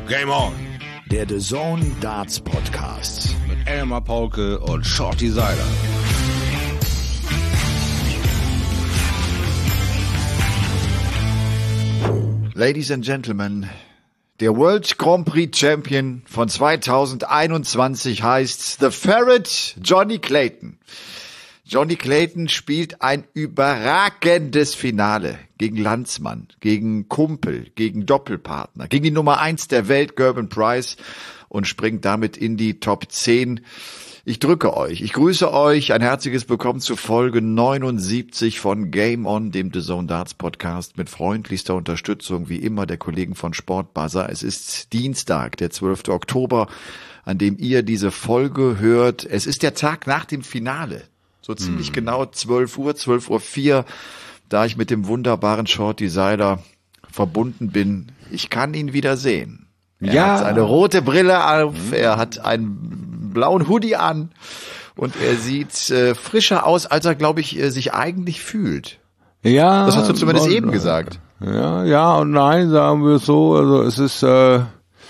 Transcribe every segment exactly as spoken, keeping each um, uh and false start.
Game On. Der D A Z N Darts Podcast. Mit Elmar Paulke und Shorty Seiler. Ladies and Gentlemen, der World Grand Prix Champion von zweitausendeinundzwanzig heißt The Ferret Johnny Clayton. Johnny Clayton spielt ein überragendes Finale gegen Landsmann, gegen Kumpel, gegen Doppelpartner, gegen die Nummer eins der Welt, Gerben Price, und springt damit in die Top zehn. Ich drücke euch, ich grüße euch, ein herzliches Willkommen zu Folge neunundsiebzig von Game On, dem D A Z N Darts Podcast, mit freundlichster Unterstützung, wie immer, der Kollegen von Sportbuzzer. Es ist Dienstag, der zwölfte Oktober, an dem ihr diese Folge hört. Es ist der Tag nach dem Finale. So ziemlich hm. genau zwölf Uhr, zwölf Uhr vier, da ich mit dem wunderbaren Shorty Seiler verbunden bin. Ich kann ihn wieder sehen. Er ja. hat eine rote Brille auf, er hat einen blauen Hoodie an und er sieht äh, frischer aus, als er, glaube ich, äh, sich eigentlich fühlt. Ja. Das hast du zumindest und, eben gesagt. Ja, ja und nein, sagen wir es so. Also es ist äh,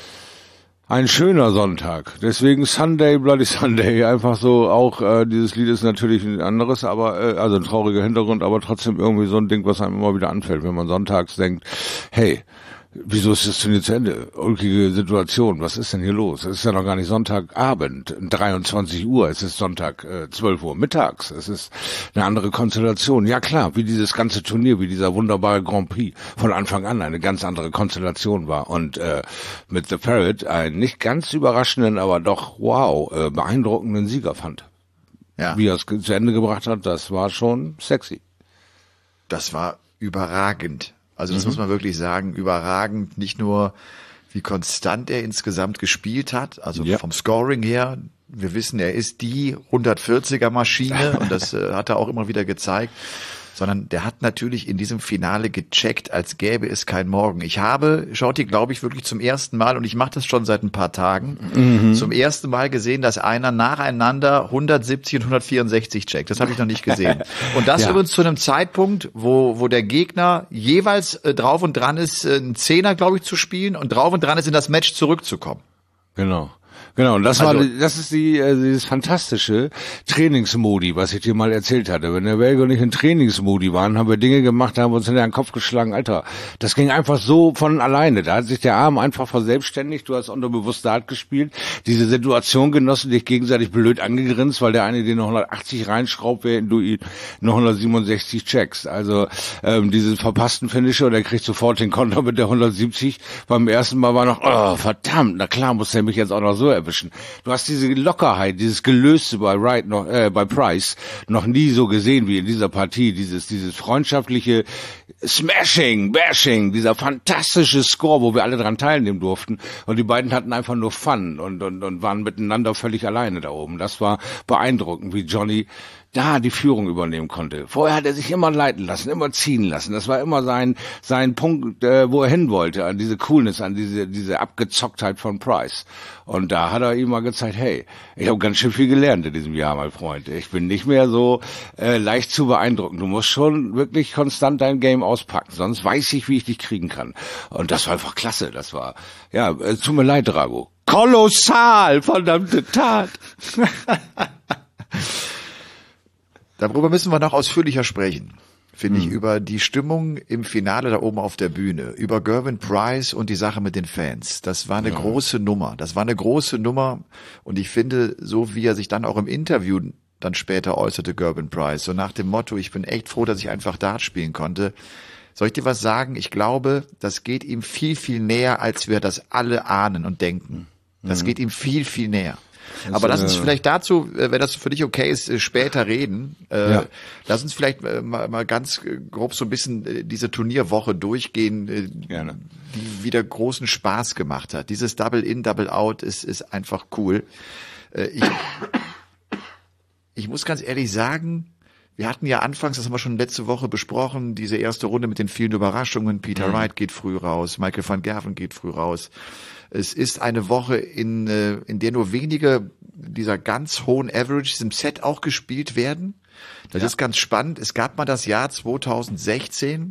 ein schöner Sonntag. Deswegen Sunday, Bloody Sunday. Einfach so, auch äh, dieses Lied ist natürlich ein anderes, aber äh, also ein trauriger Hintergrund, aber trotzdem irgendwie so ein Ding, was einem immer wieder anfällt, wenn man sonntags denkt, hey, wieso ist das denn jetzt zu Ende? Ulkige Situation. Was ist denn hier los? Es ist ja noch gar nicht Sonntagabend, dreiundzwanzig Uhr. Es ist Sonntag, äh, zwölf Uhr mittags. Es ist eine andere Konstellation. Ja klar, wie dieses ganze Turnier, wie dieser wunderbare Grand Prix von Anfang an eine ganz andere Konstellation war. Und äh, mit The Ferret einen nicht ganz überraschenden, aber doch wow, äh, beeindruckenden Sieger fand. Ja. Wie er es zu Ende gebracht hat, das war schon sexy. Das war überragend. Also das mhm. muss man wirklich sagen, überragend, nicht nur wie konstant er insgesamt gespielt hat, also ja. vom Scoring her, wir wissen, er ist die hundertvierziger Maschine und das äh, hat er auch immer wieder gezeigt, sondern der hat natürlich in diesem Finale gecheckt, als gäbe es kein Morgen. Ich habe, Shorty, glaube ich, wirklich zum ersten Mal, und ich mache das schon seit ein paar Tagen, mhm. zum ersten Mal gesehen, dass einer nacheinander hundertsiebzig und hundertvierundsechzig checkt. Das habe ich noch nicht gesehen. Und das ja. übrigens zu einem Zeitpunkt, wo wo der Gegner jeweils äh, drauf und dran ist, äh, einen Zehner, glaube ich, zu spielen und drauf und dran ist, in das Match zurückzukommen. Genau. Genau, und das also, war, das ist die, äh, dieses fantastische Trainingsmodi, was ich dir mal erzählt hatte. Wenn der Belgier und ich in Trainingsmodi waren, haben wir Dinge gemacht, haben wir uns in den Kopf geschlagen, Alter, das ging einfach so von alleine. Da hat sich der Arm einfach verselbstständigt, du hast unterbewusst Dart gespielt, diese Situation genossen, dich gegenseitig blöd angegrinst, weil der eine dir noch hundertachtzig reinschraubt, während du ihn noch hundertsiebenundsechzig checkst. Also ähm, diesen verpassten Finisher, der kriegt sofort den Konter mit der hundertsiebzig. Beim ersten Mal war noch, oh verdammt, na klar muss der mich jetzt auch noch so erwischen. Du hast diese Lockerheit, dieses Gelöste bei Wright noch, äh, bei Price noch nie so gesehen wie in dieser Partie. Dieses, dieses freundschaftliche Smashing, Bashing, dieser fantastische Score, wo wir alle dran teilnehmen durften. Und die beiden hatten einfach nur Fun und, und, und waren miteinander völlig alleine da oben. Das war beeindruckend, wie Johnny da die Führung übernehmen konnte. Vorher hat er sich immer leiten lassen, immer ziehen lassen. Das war immer sein sein Punkt, äh, wo er hin wollte, an diese Coolness, an diese diese Abgezocktheit von Price. Und da hat er ihm mal gezeigt, hey, ich habe ganz schön viel gelernt in diesem Jahr, mein Freund. Ich bin nicht mehr so äh, leicht zu beeindrucken. Du musst schon wirklich konstant dein Game auspacken, sonst weiß ich, wie ich dich kriegen kann. Und das war einfach klasse. Das war, ja, äh, tut mir leid, Drago. Kolossal, verdammte Tat. Darüber müssen wir noch ausführlicher sprechen, finde hm. ich, über die Stimmung im Finale da oben auf der Bühne, über Gerben Price und die Sache mit den Fans. Das war eine ja. große Nummer, das war eine große Nummer und ich finde, so wie er sich dann auch im Interview dann später äußerte, Gerben Price, so nach dem Motto, ich bin echt froh, dass ich einfach Dart spielen konnte. Soll ich dir was sagen? Ich glaube, das geht ihm viel, viel näher, als wir das alle ahnen und denken. Das mhm. geht ihm viel, viel näher. Das Aber lass uns vielleicht dazu, wenn das für dich okay ist, später reden. Äh, ja. Lass uns vielleicht mal, mal ganz grob so ein bisschen diese Turnierwoche durchgehen, Gerne. Die wieder großen Spaß gemacht hat. Dieses Double In, Double Out ist, ist einfach cool. Ich, ich muss ganz ehrlich sagen, wir hatten ja anfangs, das haben wir schon letzte Woche besprochen, diese erste Runde mit den vielen Überraschungen. Peter mhm. Wright geht früh raus, Michael van Gerven geht früh raus. Es ist eine Woche, in, in der nur wenige dieser ganz hohen Averages im Set auch gespielt werden. Das ja. ist ganz spannend. Es gab mal das Jahr zweitausendsechzehn,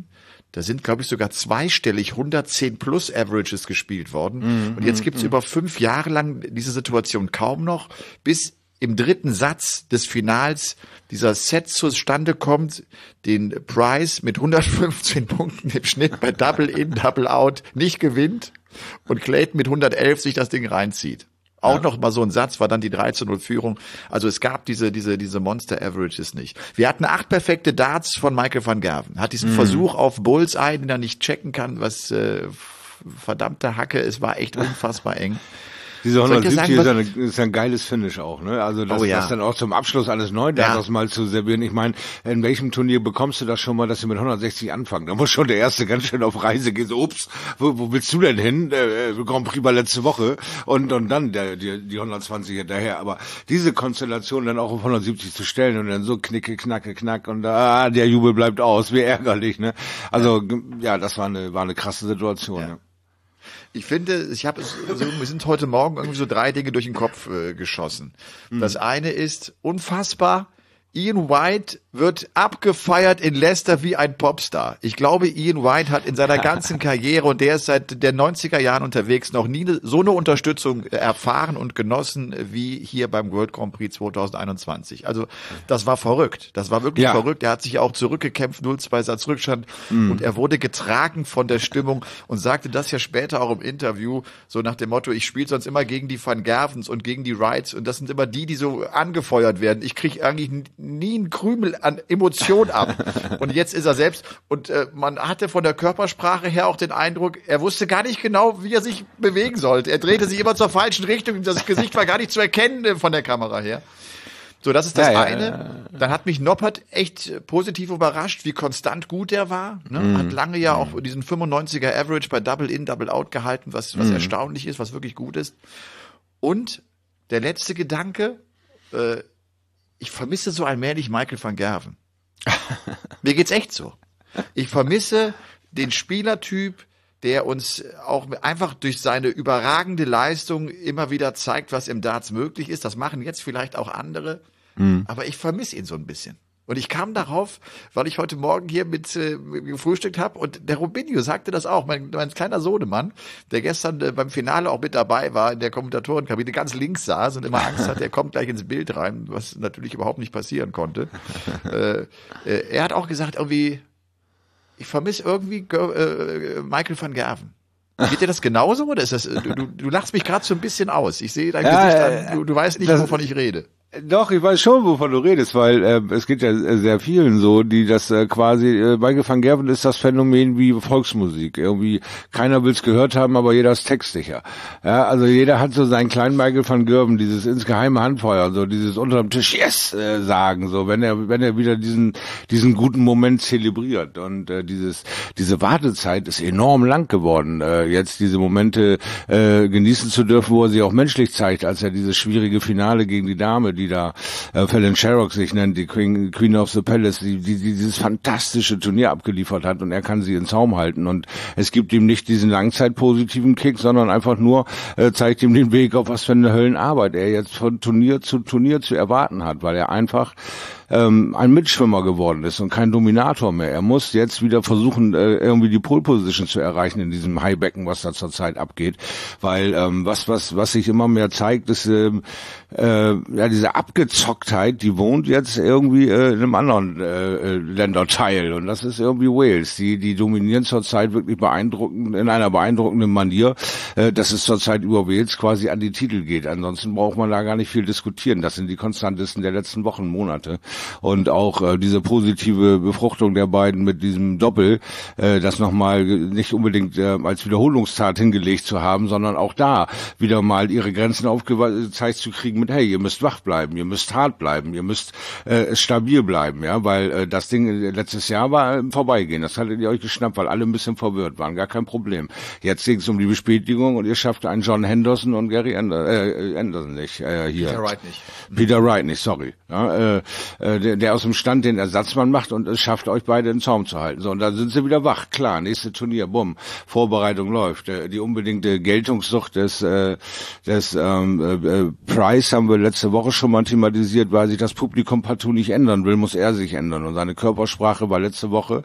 Da sind, glaube ich, sogar zweistellig hundertzehn plus Averages gespielt worden. Mm, und jetzt mm, gibt's mm. über fünf Jahre lang diese Situation kaum noch, bis im dritten Satz des Finals dieser Set zustande kommt, den Price mit hundertfünfzehn Punkten im Schnitt bei Double In, Double Out nicht gewinnt und Clayton mit hundertelf sich das Ding reinzieht. Auch ja. noch mal so ein Satz, war dann die drei zu null Führung. Also es gab diese diese diese Monster-Averages nicht. Wir hatten acht perfekte Darts von Michael van Gerwen. Hat diesen mhm. Versuch auf Bullseye, den er nicht checken kann, was äh, verdammte Hacke, es war echt unfassbar eng. Diese hundertsiebzig ist, eine, ist ein geiles Finish auch, ne? Also das, oh ja. das dann auch zum Abschluss alles neu, ja. das mal zu servieren. Ich meine, in welchem Turnier bekommst du das schon mal, dass sie mit hundertsechzig anfangen? Da muss schon der Erste ganz schön auf Reise gehen. So, ups, wo, wo willst du denn hin? Äh, Grand Prix war letzte Woche und und dann der, die, die hundertzwanzig hinterher. Aber diese Konstellation dann auch auf hundertsiebzig zu stellen und dann so knicke, knacke, knack und ah, der Jubel bleibt aus, wie ärgerlich, ne? Also ja, das war eine war eine krasse Situation. Ja. Ja. Ich finde, ich habe so, mir sind heute Morgen irgendwie so drei Dinge durch den Kopf äh, geschossen. Mhm. Das eine ist unfassbar. Ian White wird abgefeiert in Leicester wie ein Popstar. Ich glaube, Ian White hat in seiner ganzen Karriere, und der ist seit den neunziger Jahren unterwegs, noch nie so eine Unterstützung erfahren und genossen wie hier beim World Grand Prix zwanzig einundzwanzig. Also das war verrückt. Das war wirklich ja. verrückt. Er hat sich auch zurückgekämpft, null zwei Satz Rückstand. Mhm. Und er wurde getragen von der Stimmung und sagte das ja später auch im Interview, so nach dem Motto, ich spiele sonst immer gegen die Van Gervens und gegen die Wrights und das sind immer die, die so angefeuert werden. Ich kriege eigentlich nie einen Krümel an Emotion ab. Und jetzt ist er selbst. Und äh, man hatte von der Körpersprache her auch den Eindruck, er wusste gar nicht genau, wie er sich bewegen sollte. Er drehte sich immer zur falschen Richtung. Das Gesicht war gar nicht zu erkennen äh, von der Kamera her. So, das ist das ja, eine. Ja, ja. Dann hat mich Noppert echt positiv überrascht, wie konstant gut er war. Ne? Mm. Hat lange ja auch diesen fünfundneunziger Average bei Double In, Double Out gehalten, was, was mm. erstaunlich ist, was wirklich gut ist. Und der letzte Gedanke, äh, ich vermisse so allmählich Michael van Gerwen. Mir geht's echt so. Ich vermisse den Spielertyp, der uns auch einfach durch seine überragende Leistung immer wieder zeigt, was im Darts möglich ist. Das machen jetzt vielleicht auch andere. Mhm. Aber ich vermisse ihn so ein bisschen. Und ich kam darauf, weil ich heute Morgen hier mit äh, gefrühstückt habe und der Robinho sagte das auch, mein, mein kleiner Sohnemann, der gestern äh, beim Finale auch mit dabei war, in der Kommentatorenkabine ganz links saß und immer Angst hat, er kommt gleich ins Bild rein, was natürlich überhaupt nicht passieren konnte. äh, äh, er hat auch gesagt, irgendwie, ich vermisse irgendwie äh, Michael van Gerwen. Geht dir das genauso oder ist das, du, du, du lachst mich gerade so ein bisschen aus. Ich sehe dein ja, Gesicht an, du, du weißt nicht, wovon ich rede. Doch, ich weiß schon, wovon du redest, weil äh, es geht ja sehr vielen so, die das äh, quasi, äh, Michael van Gerwen ist das Phänomen wie Volksmusik. Irgendwie, keiner will's gehört haben, aber jeder ist textsicher. Ja, also jeder hat so seinen kleinen Michael van Gerwen, dieses insgeheime Handfeuer, so dieses unterm Tisch Yes äh, sagen, so wenn er wenn er wieder diesen diesen guten Moment zelebriert. Und äh, dieses diese Wartezeit ist enorm lang geworden, äh, jetzt diese Momente äh, genießen zu dürfen, wo er sich auch menschlich zeigt, als er dieses schwierige Finale gegen die Dame, die da äh, Fallon Sherrock sich nennt, die Queen, Queen of the Palace, die, die, die dieses fantastische Turnier abgeliefert hat und er kann sie in Zaum halten und es gibt ihm nicht diesen langzeitpositiven Kick, sondern einfach nur äh, zeigt ihm den Weg, auf was für eine Höllenarbeit er jetzt von Turnier zu Turnier zu erwarten hat, weil er einfach ähm, ein Mitschwimmer geworden ist und kein Dominator mehr. Er muss jetzt wieder versuchen, äh, irgendwie die Pole Position zu erreichen in diesem Highbecken, was da zurzeit abgeht, weil ähm, was was was sich immer mehr zeigt, ist ähm, äh, ja diese Abgezocktheit, die wohnt jetzt irgendwie äh, in einem anderen äh, Länderteil und das ist irgendwie Wales. Die die dominieren zurzeit wirklich beeindruckend in einer beeindruckenden Manier, äh, dass es zurzeit über Wales quasi an die Titel geht. Ansonsten braucht man da gar nicht viel diskutieren. Das sind die Konstantesten der letzten Wochen, Monate. Und auch äh, diese positive Befruchtung der beiden mit diesem Doppel, äh, das nochmal nicht unbedingt äh, als Wiederholungstat hingelegt zu haben, sondern auch da wieder mal ihre Grenzen aufgezeigt zu kriegen mit, hey, ihr müsst wach bleiben, ihr müsst hart bleiben, ihr müsst äh, stabil bleiben, ja, weil äh, das Ding letztes Jahr war im Vorbeigehen, das hattet ihr euch geschnappt, weil alle ein bisschen verwirrt waren, gar kein Problem. Jetzt ging es um die Bestätigung und ihr schafft einen John Henderson und Gary Anderson, äh, Anderson nicht, äh, hier. Peter Wright nicht. Peter Wright nicht, sorry. Ja, äh, äh, der, der aus dem Stand den Ersatzmann macht und es schafft, euch beide in Zaum zu halten. So, und dann sind sie wieder wach. Klar, nächste Turnier, bumm, Vorbereitung läuft. Äh, die unbedingte Geltungssucht des, äh, des ähm, äh, Price haben wir letzte Woche schon mal thematisiert, weil sich das Publikum partout nicht ändern will, muss er sich ändern. Und seine Körpersprache war letzte Woche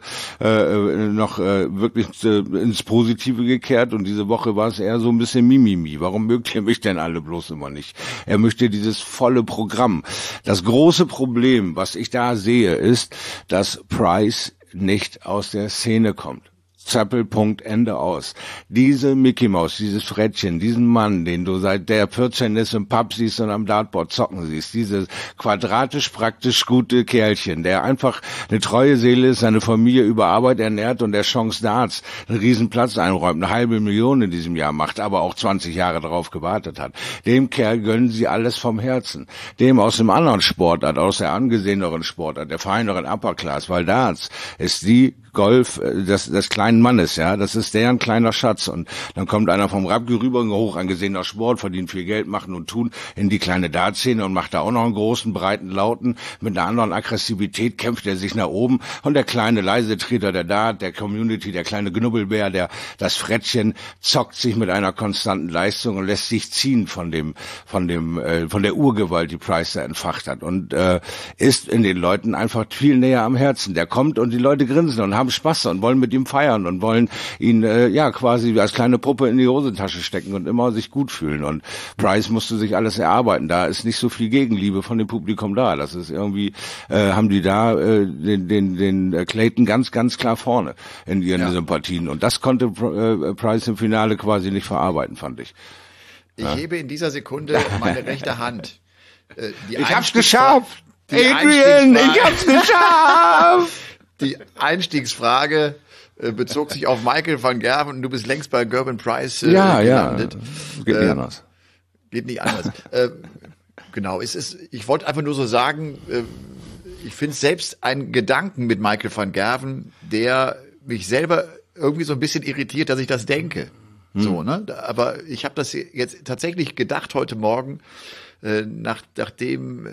äh, noch äh, wirklich äh, ins Positive gekehrt und diese Woche war es eher so ein bisschen Mimimi. Warum mögt ihr mich denn alle bloß immer nicht? Er möchte dieses volle Programm. Das große Problem, was ich da sehe, ist, dass Price nicht aus der Szene kommt. Zappel, Punkt, Ende aus. Diese Mickey Maus, dieses Frettchen, diesen Mann, den du seit der vierzehn ist im Pub siehst und am Dartboard zocken siehst, dieses quadratisch praktisch gute Kerlchen, der einfach eine treue Seele ist, seine Familie über Arbeit ernährt und der Chance Darts einen riesen Platz einräumt, eine halbe Million in diesem Jahr macht, aber auch zwanzig Jahre darauf gewartet hat. Dem Kerl gönnen sie alles vom Herzen. Dem aus dem anderen Sportart, aus der angeseheneren Sportart, der feineren Upper Class, weil Darts ist die Golf des, des kleinen Mannes, ja, das ist deren kleiner Schatz. Und dann kommt einer vom Rugby rüber, ein hoch angesehener Sport, verdient viel Geld, machen und tun, in die kleine Dartszene und macht da auch noch einen großen, breiten, lauten, mit einer anderen Aggressivität kämpft er sich nach oben. Und der kleine, leise Treter der Dart, der Community, der kleine Knubbelbär, der, das Frettchen, zockt sich mit einer konstanten Leistung und lässt sich ziehen von dem, von dem, äh, von der Urgewalt, die Price da entfacht hat. Und äh, ist in den Leuten einfach viel näher am Herzen. Der kommt und die Leute grinsen und haben Spaß und wollen mit ihm feiern und wollen ihn äh, ja quasi als kleine Puppe in die Hosentasche stecken und immer sich gut fühlen. Und Price musste sich alles erarbeiten. Da ist nicht so viel Gegenliebe von dem Publikum da. Das ist irgendwie, äh, haben die da äh, den, den, den Clayton ganz, ganz klar vorne in ihren ja. Sympathien. Und das konnte äh, Price im Finale quasi nicht verarbeiten, fand ich. Ich ja. hebe in dieser Sekunde meine rechte Hand. Äh, die ich hab's geschafft! Adrian, ich hab's geschafft! Die Einstiegsfrage äh, bezog sich auf Michael van Gerwen und du bist längst bei Gerben Price äh, ja, gelandet. Ja, geht nicht äh, anders. Geht nicht anders. äh, genau, es ist, ich wollte einfach nur so sagen, äh, ich finde selbst einen Gedanken mit Michael van Gerwen, der mich selber irgendwie so ein bisschen irritiert, dass ich das denke. Hm. So, ne? Aber ich habe das jetzt tatsächlich gedacht heute Morgen, äh, nach, nachdem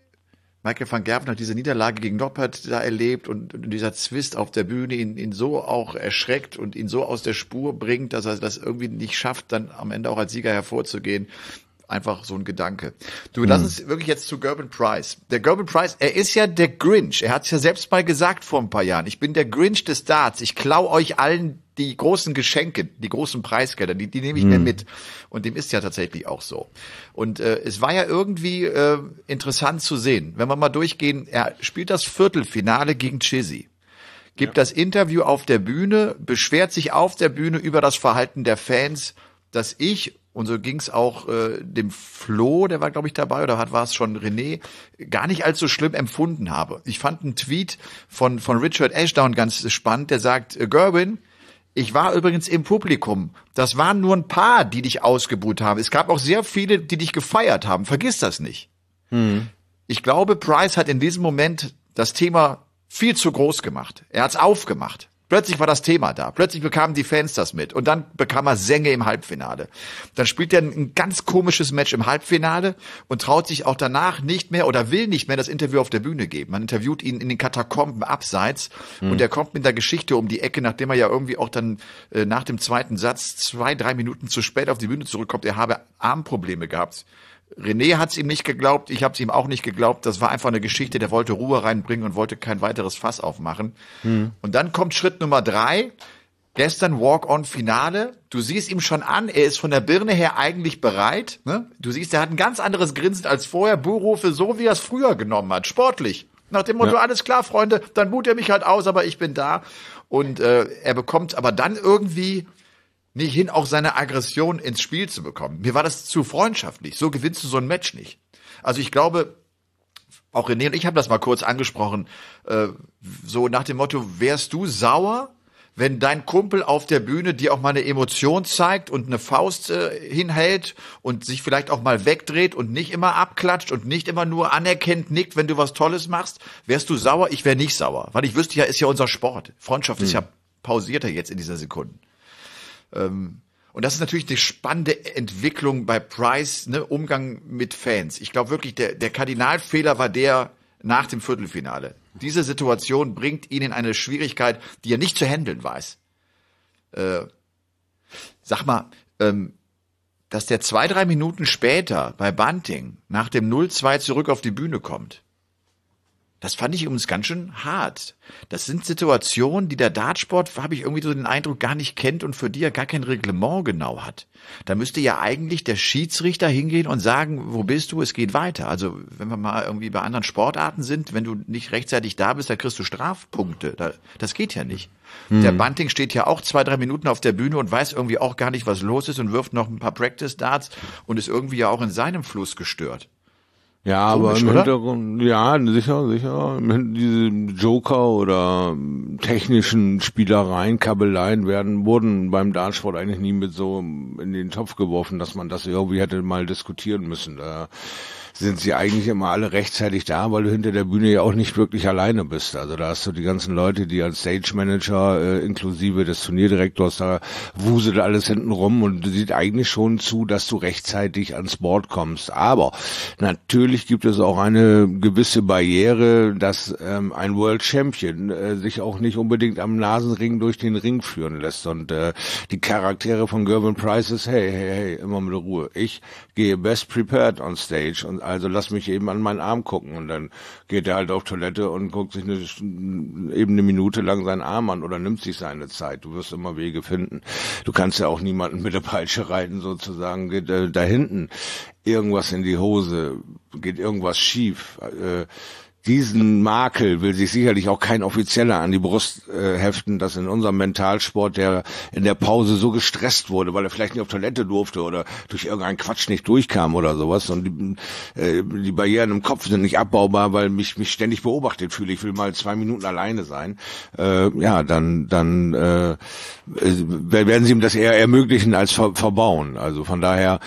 Michael van Gerwen hat diese Niederlage gegen Noppert da erlebt und, und dieser Zwist auf der Bühne ihn, ihn so auch erschreckt und ihn so aus der Spur bringt, dass er das irgendwie nicht schafft, dann am Ende auch als Sieger hervorzugehen. Einfach so ein Gedanke. Du, lass uns wirklich jetzt zu Gerben Price. Der Gerben Price, er ist ja der Grinch. Er hat es ja selbst mal gesagt vor ein paar Jahren. Ich bin der Grinch des Darts. Ich klau euch allen die großen Geschenke, die großen Preisgelder, die, die nehme ich mhm. mir mit. Und dem ist ja tatsächlich auch so. Und äh, es war ja irgendwie äh, interessant zu sehen. Wenn wir mal durchgehen, er spielt das Viertelfinale gegen Chizzy. Gibt ja. das Interview auf der Bühne, beschwert sich auf der Bühne über das Verhalten der Fans, dass ich, und so ging's auch äh, dem Flo, der war, glaube ich, dabei, oder hat war es schon René, gar nicht allzu schlimm empfunden habe. Ich fand einen Tweet von von Richard Ashdown ganz spannend, der sagt, Gerben, ich war übrigens im Publikum. Das waren nur ein paar, die dich ausgebuht haben. Es gab auch sehr viele, die dich gefeiert haben. Vergiss das nicht. Hm. Ich glaube, Price hat in diesem Moment das Thema viel zu groß gemacht. Er hat's aufgemacht. Plötzlich war das Thema da. Plötzlich bekamen die Fans das mit. Und dann bekam er Sänge im Halbfinale. Dann spielt er ein ganz komisches Match im Halbfinale und traut sich auch danach nicht mehr oder will nicht mehr das Interview auf der Bühne geben. Man interviewt ihn in den Katakomben abseits mhm. und er kommt mit der Geschichte um die Ecke, nachdem er ja irgendwie auch dann äh, nach dem zweiten Satz zwei, drei Minuten zu spät auf die Bühne zurückkommt. Er habe Armprobleme gehabt. René hat's ihm nicht geglaubt, ich habe es ihm auch nicht geglaubt. Das war einfach eine Geschichte, der wollte Ruhe reinbringen und wollte kein weiteres Fass aufmachen. Hm. Und dann kommt Schritt Nummer drei. Gestern Walk-on-Finale. Du siehst ihm schon an, er ist von der Birne her eigentlich bereit. Ne? Du siehst, er hat ein ganz anderes Grinsen als vorher. Buhrufe, so wie er es früher genommen hat, sportlich. Nach dem Motto, ja. alles klar, Freunde, dann buht er mich halt aus, aber ich bin da. Und äh, er bekommt aber dann irgendwie nicht hin, auch seine Aggression ins Spiel zu bekommen. Mir war das zu freundschaftlich. So gewinnst du so ein Match nicht. Also ich glaube, auch René und ich haben das mal kurz angesprochen, äh, so nach dem Motto, wärst du sauer, wenn dein Kumpel auf der Bühne dir auch mal eine Emotion zeigt und eine Faust äh, hinhält und sich vielleicht auch mal wegdreht und nicht immer abklatscht und nicht immer nur anerkennt nickt, wenn du was Tolles machst? Wärst du sauer? Ich wäre nicht sauer, weil ich wüsste ja, ist ja unser Sport. Freundschaft hm. ist ja pausierter jetzt in dieser Sekunde. Ähm, und das ist natürlich eine spannende Entwicklung bei Price, ne, Umgang mit Fans. Ich glaube wirklich, der, der Kardinalfehler war der, nach dem Viertelfinale. Diese Situation bringt ihn in eine Schwierigkeit, die er nicht zu handeln weiß. Äh, sag mal, ähm, dass der zwei, drei Minuten später bei Bunting nach dem null zwei zurück auf die Bühne kommt, das fand ich übrigens ganz schön hart. Das sind Situationen, die der Dartsport, habe ich irgendwie so den Eindruck, gar nicht kennt und für die er gar kein Reglement genau hat. Da müsste ja eigentlich der Schiedsrichter hingehen und sagen, wo bist du, es geht weiter. Also wenn wir mal irgendwie bei anderen Sportarten sind, wenn du nicht rechtzeitig da bist, dann kriegst du Strafpunkte. Das geht ja nicht. Hm. Der Bunting steht ja auch zwei, drei Minuten auf der Bühne und weiß irgendwie auch gar nicht, was los ist und wirft noch ein paar Practice-Darts und ist irgendwie ja auch in seinem Fluss gestört. Ja, Komisch, aber im oder? Hintergrund, ja, sicher, sicher. Diese Joker oder technischen Spielereien, Kabeleien werden, wurden beim Dartsport eigentlich nie mit so in den Topf geworfen, dass man das irgendwie hätte mal diskutieren müssen. Da sind sie eigentlich immer alle rechtzeitig da, weil du hinter der Bühne ja auch nicht wirklich alleine bist. Also da hast du die ganzen Leute, die als Stage Manager äh, inklusive des Turnierdirektors, da wuselt alles hinten rum und sieht eigentlich schon zu, dass du rechtzeitig ans Board kommst. Aber natürlich gibt es auch eine gewisse Barriere, dass ähm, ein World Champion äh, sich auch nicht unbedingt am Nasenring durch den Ring führen lässt. Und äh, die Charaktere von Gervin Price ist, hey, hey, hey, immer mit Ruhe. Ich gehe best prepared on stage und also lass mich eben an meinen Arm gucken. Und dann geht er halt auf Toilette und guckt sich eine, eben eine Minute lang seinen Arm an oder nimmt sich seine Zeit. Du wirst immer Wege finden. Du kannst ja auch niemanden mit der Peitsche reiten sozusagen. Geht äh, da hinten irgendwas in die Hose, geht irgendwas schief. Äh, Diesen Makel will sich sicherlich auch kein Offizieller an die Brust äh, heften, dass in unserem Mentalsport, der in der Pause so gestresst wurde, weil er vielleicht nicht auf Toilette durfte oder durch irgendeinen Quatsch nicht durchkam oder sowas. Und die, äh, die Barrieren im Kopf sind nicht abbaubar, weil mich mich ständig beobachtet fühle. Ich will mal zwei Minuten alleine sein. Äh, ja, dann dann äh, werden sie ihm das eher ermöglichen als ver- verbauen. Also von daher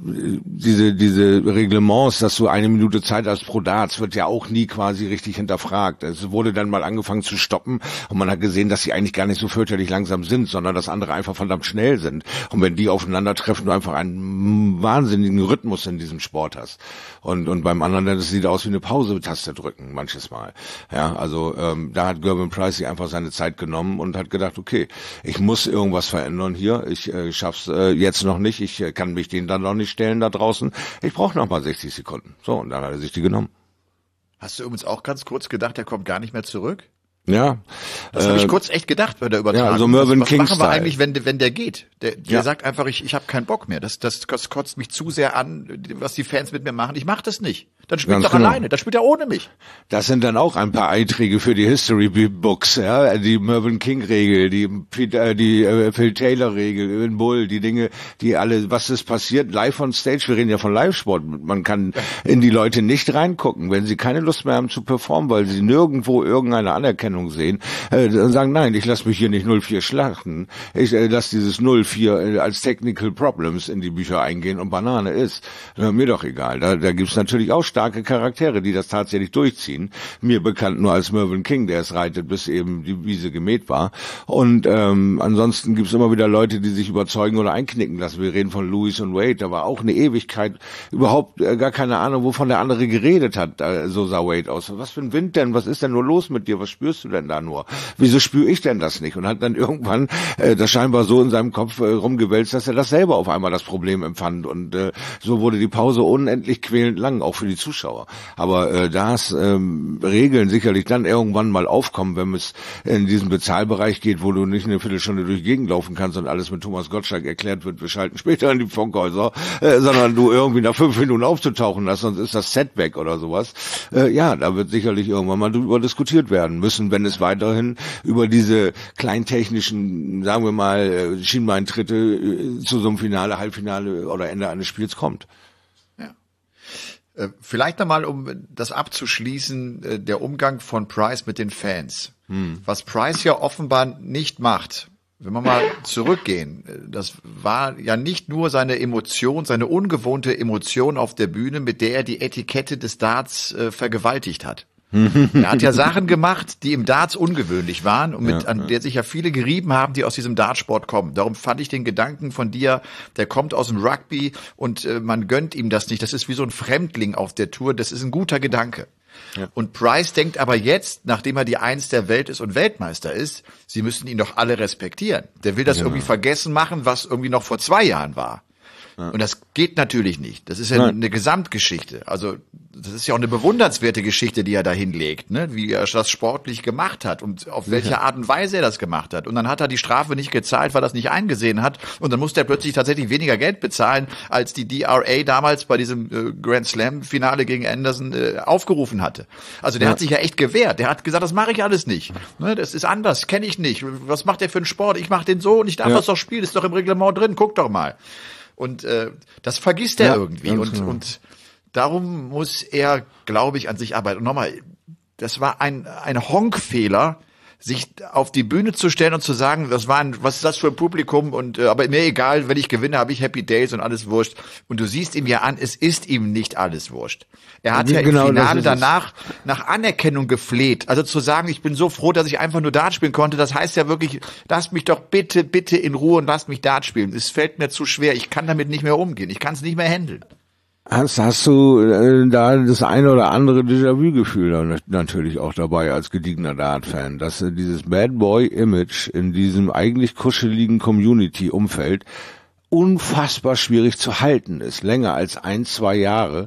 diese diese Reglements, dass du eine Minute Zeit hast pro Darts, wird ja auch nie quasi richtig hinterfragt. Es wurde dann mal angefangen zu stoppen und man hat gesehen, dass sie eigentlich gar nicht so fürchterlich langsam sind, sondern dass andere einfach verdammt schnell sind. Und wenn die aufeinandertreffen, du einfach einen wahnsinnigen Rhythmus in diesem Sport hast. Und und beim anderen, das sieht aus wie eine Pause-Taste drücken, manches Mal. Ja, also ähm, da hat Gervin Price sich einfach seine Zeit genommen und hat gedacht, okay, ich muss irgendwas verändern hier. Ich äh, schaff's äh, jetzt noch nicht. Ich äh, kann mich denen dann noch nicht stellen da draußen. Ich brauche noch mal sechzig Sekunden. So, und dann hat er sich die genommen. Hast du übrigens auch ganz kurz gedacht, er kommt gar nicht mehr zurück? Ja. Das äh, habe ich kurz echt gedacht bei der Übertragung. Ja, also Mervyn was, was King machen wir Style. eigentlich, wenn, wenn der geht? Der, der Ja. sagt einfach, ich, ich habe keinen Bock mehr. Das, das, das kotzt mich zu sehr an, was die Fans mit mir machen. Ich mache das nicht. Dann spielt Ganz doch genau. alleine. Dann spielt er ohne mich. Das sind dann auch ein paar Einträge für die History Books, ja, die Mervyn King Regel, die Peter, die äh, Phil Taylor Regel, in Bull, die Dinge, die alle, was ist passiert, live on stage, wir reden ja von Live-Sport, man kann in die Leute nicht reingucken, wenn sie keine Lust mehr haben zu performen, weil sie nirgendwo irgendeine Anerkennung sehen, äh, dann sagen, nein, ich lasse mich hier nicht null vier schlachten, ich äh, lasse dieses null vier äh, als Technical Problems in die Bücher eingehen und Banane ist, äh, mir doch egal, da, da gibt's natürlich auch starke Charaktere, die das tatsächlich durchziehen. Mir bekannt nur als Mervyn King, der es reitet, bis eben die Wiese gemäht war. Und ähm, ansonsten gibt's immer wieder Leute, die sich überzeugen oder einknicken lassen. Wir reden von Lewis und Wade, da war auch eine Ewigkeit überhaupt äh, gar keine Ahnung, wovon der andere geredet hat. Äh, so sah Wade aus. Was für ein Wind denn? Was ist denn nur los mit dir? Was spürst du denn da nur? Wieso spüre ich denn das nicht? Und hat dann irgendwann äh, das scheinbar so in seinem Kopf äh, rumgewälzt, dass er das selber auf einmal das Problem empfand. Und äh, so wurde die Pause unendlich quälend lang, auch für die Zuschauer. Aber äh, das ähm, Regeln sicherlich dann irgendwann mal aufkommen, wenn es in diesen Bezahlbereich geht, wo du nicht eine Viertelstunde durch die Gegend laufen kannst und alles mit Thomas Gottschalk erklärt wird, wir schalten später in die Funkhäuser, äh, sondern du irgendwie nach fünf Minuten aufzutauchen hast, sonst ist das Set weg oder sowas. Äh, ja, da wird sicherlich irgendwann mal drüber diskutiert werden müssen, wenn es weiterhin über diese kleintechnischen, sagen wir mal, äh, Schienbeintritte äh, zu so einem Finale, Halbfinale oder Ende eines Spiels kommt. Vielleicht nochmal, um das abzuschließen, der Umgang von Price mit den Fans. Hm. Was Price ja offenbar nicht macht, wenn wir mal zurückgehen, das war ja nicht nur seine Emotion, seine ungewohnte Emotion auf der Bühne, mit der er die Etikette des Darts äh, vergewaltigt hat. Er hat ja Sachen gemacht, die im Darts ungewöhnlich waren und mit, ja, an ja. der sich ja viele gerieben haben, die aus diesem Dartsport kommen. Darum fand ich den Gedanken von dir, der kommt aus dem Rugby und äh, man gönnt ihm das nicht. Das ist wie so ein Fremdling auf der Tour. Das ist ein guter Gedanke. Ja. Und Price denkt aber jetzt, nachdem er die Eins der Welt ist und Weltmeister ist, sie müssten ihn doch alle respektieren. Der will das ja. irgendwie vergessen machen, was irgendwie noch vor zwei Jahren war. Ja. Und das geht natürlich nicht. Das ist ja Nein. eine Gesamtgeschichte. Also das ist ja auch eine bewundernswerte Geschichte, die er da hinlegt, ne? Wie er das sportlich gemacht hat und auf welche Art und Weise er das gemacht hat. Und dann hat er die Strafe nicht gezahlt, weil er das nicht eingesehen hat. Und dann musste er plötzlich tatsächlich weniger Geld bezahlen, als die D R A damals bei diesem äh, Grand Slam-Finale gegen Anderson äh, aufgerufen hatte. Also der ja. hat sich ja echt gewehrt. Der hat gesagt, das mache ich alles nicht. Ne? Das ist anders, kenne ich nicht. Was macht der für einen Sport? Ich mache den so und ich darf ja. das doch spielen. Ist doch im Reglement drin. Guck doch mal. Und äh, das vergisst er ja, irgendwie. Und, genau. und darum muss er, glaube ich, an sich arbeiten. Und nochmal, das war ein ein Honkfehler, sich auf die Bühne zu stellen und zu sagen, das war ein, was ist das für ein Publikum? Und äh, aber mir egal, wenn ich gewinne, habe ich Happy Days und alles wurscht. Und du siehst ihm ja an, es ist ihm nicht alles wurscht. Er hat ja, ja genau, im Finale danach nach Anerkennung gefleht. Also zu sagen, ich bin so froh, dass ich einfach nur Dart spielen konnte, das heißt ja wirklich, lasst mich doch bitte, bitte in Ruhe und lasst mich Dart spielen. Es fällt mir zu schwer, ich kann damit nicht mehr umgehen, ich kann es nicht mehr handeln. Hast, hast du äh, da das eine oder andere Déjà-vu-Gefühl natürlich auch dabei als gediegener Dart-Fan, dass äh, dieses Bad Boy-Image in diesem eigentlich kuscheligen Community-Umfeld unfassbar schwierig zu halten ist. Länger als ein, zwei Jahre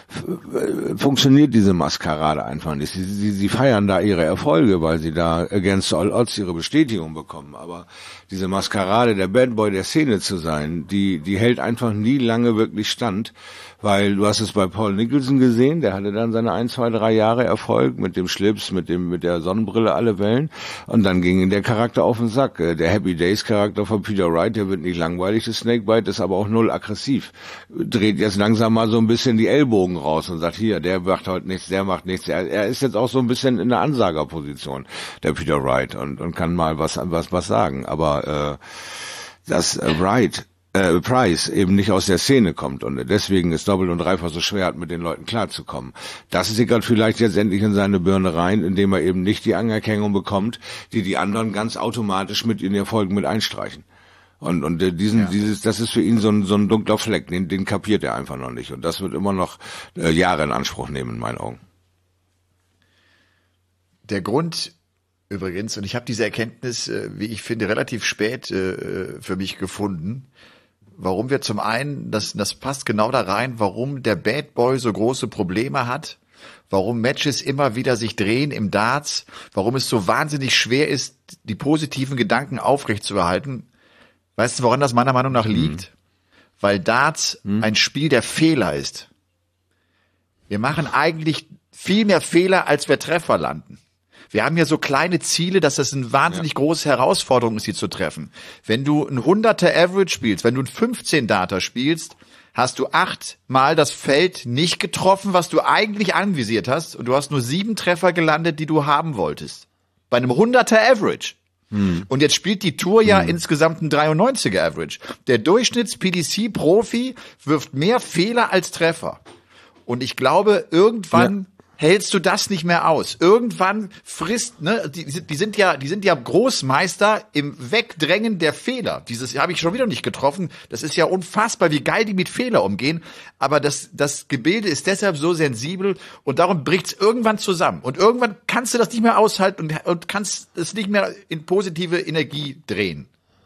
funktioniert diese Maskerade einfach nicht. Sie, sie, sie feiern da ihre Erfolge, weil sie da against all odds ihre Bestätigung bekommen. Aber diese Maskerade, der Bad Boy der Szene zu sein, die, die hält einfach nie lange wirklich stand. Weil du hast es bei Paul Nicholson gesehen, der hatte dann seine ein, zwei, drei Jahre Erfolg mit dem Schlips, mit dem mit der Sonnenbrille, alle Wellen. Und dann ging ihm der Charakter auf den Sack. Der Happy Days Charakter von Peter Wright, der wird nicht langweilig, das Snakebite ist aber auch null aggressiv. Dreht jetzt langsam mal so ein bisschen die Ellbogen raus und sagt, hier, der macht heute nichts, der macht nichts. Er, er ist jetzt auch so ein bisschen in der Ansagerposition, der Peter Wright, und, und kann mal was, was, was sagen. Aber äh, das äh, Wright Äh, Price eben nicht aus der Szene kommt und deswegen ist doppelt und dreifach so schwer hat, mit den Leuten klarzukommen. Das sickert vielleicht jetzt endlich in seine Birne rein, indem er eben nicht die Anerkennung bekommt, die die anderen ganz automatisch mit in Erfolgen mit einstreichen. Und und äh, diesen ja. dieses das ist für ihn so ein so ein dunkler Fleck, den den kapiert er einfach noch nicht und das wird immer noch äh, Jahre in Anspruch nehmen in meinen Augen. Der Grund übrigens, und ich habe diese Erkenntnis, äh, wie ich finde, relativ spät äh, für mich gefunden. Warum wir zum einen, das, das passt genau da rein, warum der Bad Boy so große Probleme hat, warum Matches immer wieder sich drehen im Darts, warum es so wahnsinnig schwer ist, die positiven Gedanken aufrechtzuerhalten. Weißt du, woran das meiner Meinung nach liegt? Mhm. Weil Darts mhm. ein Spiel der Fehler ist. Wir machen eigentlich viel mehr Fehler, als wir Treffer landen. Wir haben ja so kleine Ziele, dass das eine wahnsinnig ja. große Herausforderung ist, sie zu treffen. Wenn du ein hunderter Average spielst, wenn du ein fünfzehn-Dater spielst, hast du achtmal das Feld nicht getroffen, was du eigentlich anvisiert hast, und du hast nur sieben Treffer gelandet, die du haben wolltest. Bei einem hunderter Average. Hm. Und jetzt spielt die Tour ja hm. insgesamt ein dreiundneunziger Average. Der Durchschnitts-P D C-Profi wirft mehr Fehler als Treffer. Und ich glaube, irgendwann ja. hältst du das nicht mehr aus. Irgendwann frisst, ne, die, die sind ja, die sind ja Großmeister im Wegdrängen der Fehler. Dieses habe ich schon wieder nicht getroffen. Das ist ja unfassbar, wie geil die mit Fehler umgehen. Aber das, das Gebilde ist deshalb so sensibel und darum bricht's irgendwann zusammen. Und irgendwann kannst du das nicht mehr aushalten und, und kannst es nicht mehr in positive Energie drehen.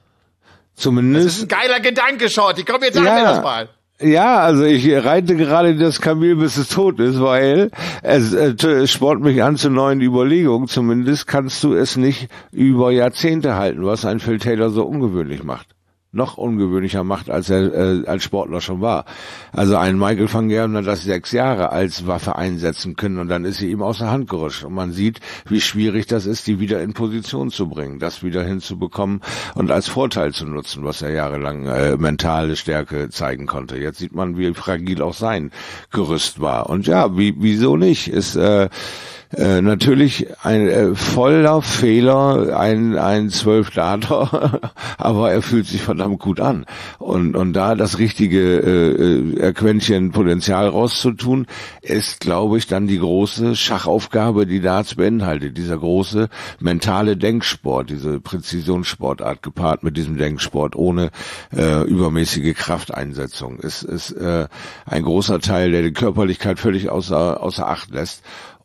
Zumindest. Das ist ein geiler Gedanke, Shorty. Komm, jetzt sagen ja. wir das mal. Ja, also ich reite gerade das Kamel, bis es tot ist, weil es äh, spornt mich an zu neuen Überlegungen. Zumindest kannst du es nicht über Jahrzehnte halten, was ein Phil Taylor so ungewöhnlich macht. Noch ungewöhnlicher macht, als er äh, als Sportler schon war. Also ein Michael van Gerwen hat das sechs Jahre als Waffe einsetzen können und dann ist sie ihm aus der Hand gerutscht. Und man sieht, wie schwierig das ist, die wieder in Position zu bringen, das wieder hinzubekommen und als Vorteil zu nutzen, was er jahrelang äh, mentale Stärke zeigen konnte. Jetzt sieht man, wie fragil auch sein Gerüst war. Und ja, wie wieso nicht? Ist äh, Äh, natürlich ein äh, voller Fehler, ein ein Zwölf-Dater, aber er fühlt sich verdammt gut an. Und und da das richtige äh, Quäntchen Potenzial rauszutun, ist, glaube ich, dann die große Schachaufgabe, die Darts beinhaltet. Dieser große mentale Denksport, diese Präzisionssportart gepaart mit diesem Denksport ohne äh, übermäßige Krafteinsetzung, ist ist äh, ein großer Teil, der die Körperlichkeit völlig außer außer Acht lässt.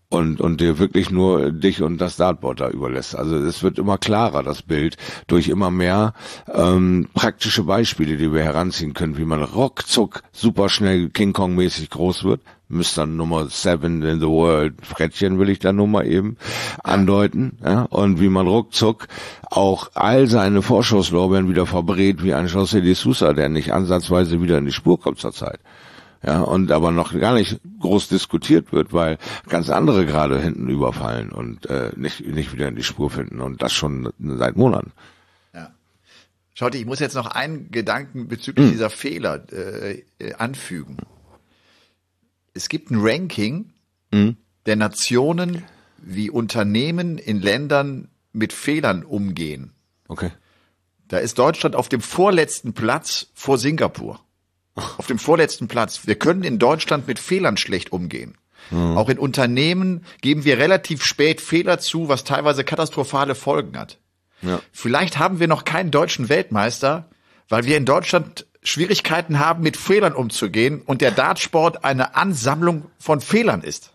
und und dir wirklich nur dich und das Dartboard da überlässt. Also es wird immer klarer, das Bild, durch immer mehr ähm, praktische Beispiele, die wir heranziehen können, wie man ruckzuck super schnell King Kong-mäßig groß wird. Mister Nummer seven in the world, Frettchen will ich da nur mal eben andeuten, ja, und wie man ruckzuck auch all seine Vorschusslorbeeren wieder verbrät, wie ein José de Sousa, der nicht ansatzweise wieder in die Spur kommt zurzeit. Ja, und aber noch gar nicht groß diskutiert wird, weil ganz andere gerade hinten überfallen und äh, nicht nicht wieder in die Spur finden, und das schon seit Monaten. Ja. Schaut, ich muss jetzt noch einen Gedanken bezüglich hm. dieser Fehler äh, anfügen. Es gibt ein Ranking hm. der Nationen, wie Unternehmen in Ländern mit Fehlern umgehen. Okay. Da ist Deutschland auf dem vorletzten Platz vor Singapur. Auf dem vorletzten Platz. Wir können in Deutschland mit Fehlern schlecht umgehen. Mhm. Auch in Unternehmen geben wir relativ spät Fehler zu, was teilweise katastrophale Folgen hat. Ja. Vielleicht haben wir noch keinen deutschen Weltmeister, weil wir in Deutschland Schwierigkeiten haben, mit Fehlern umzugehen, und der Dartsport eine Ansammlung von Fehlern ist.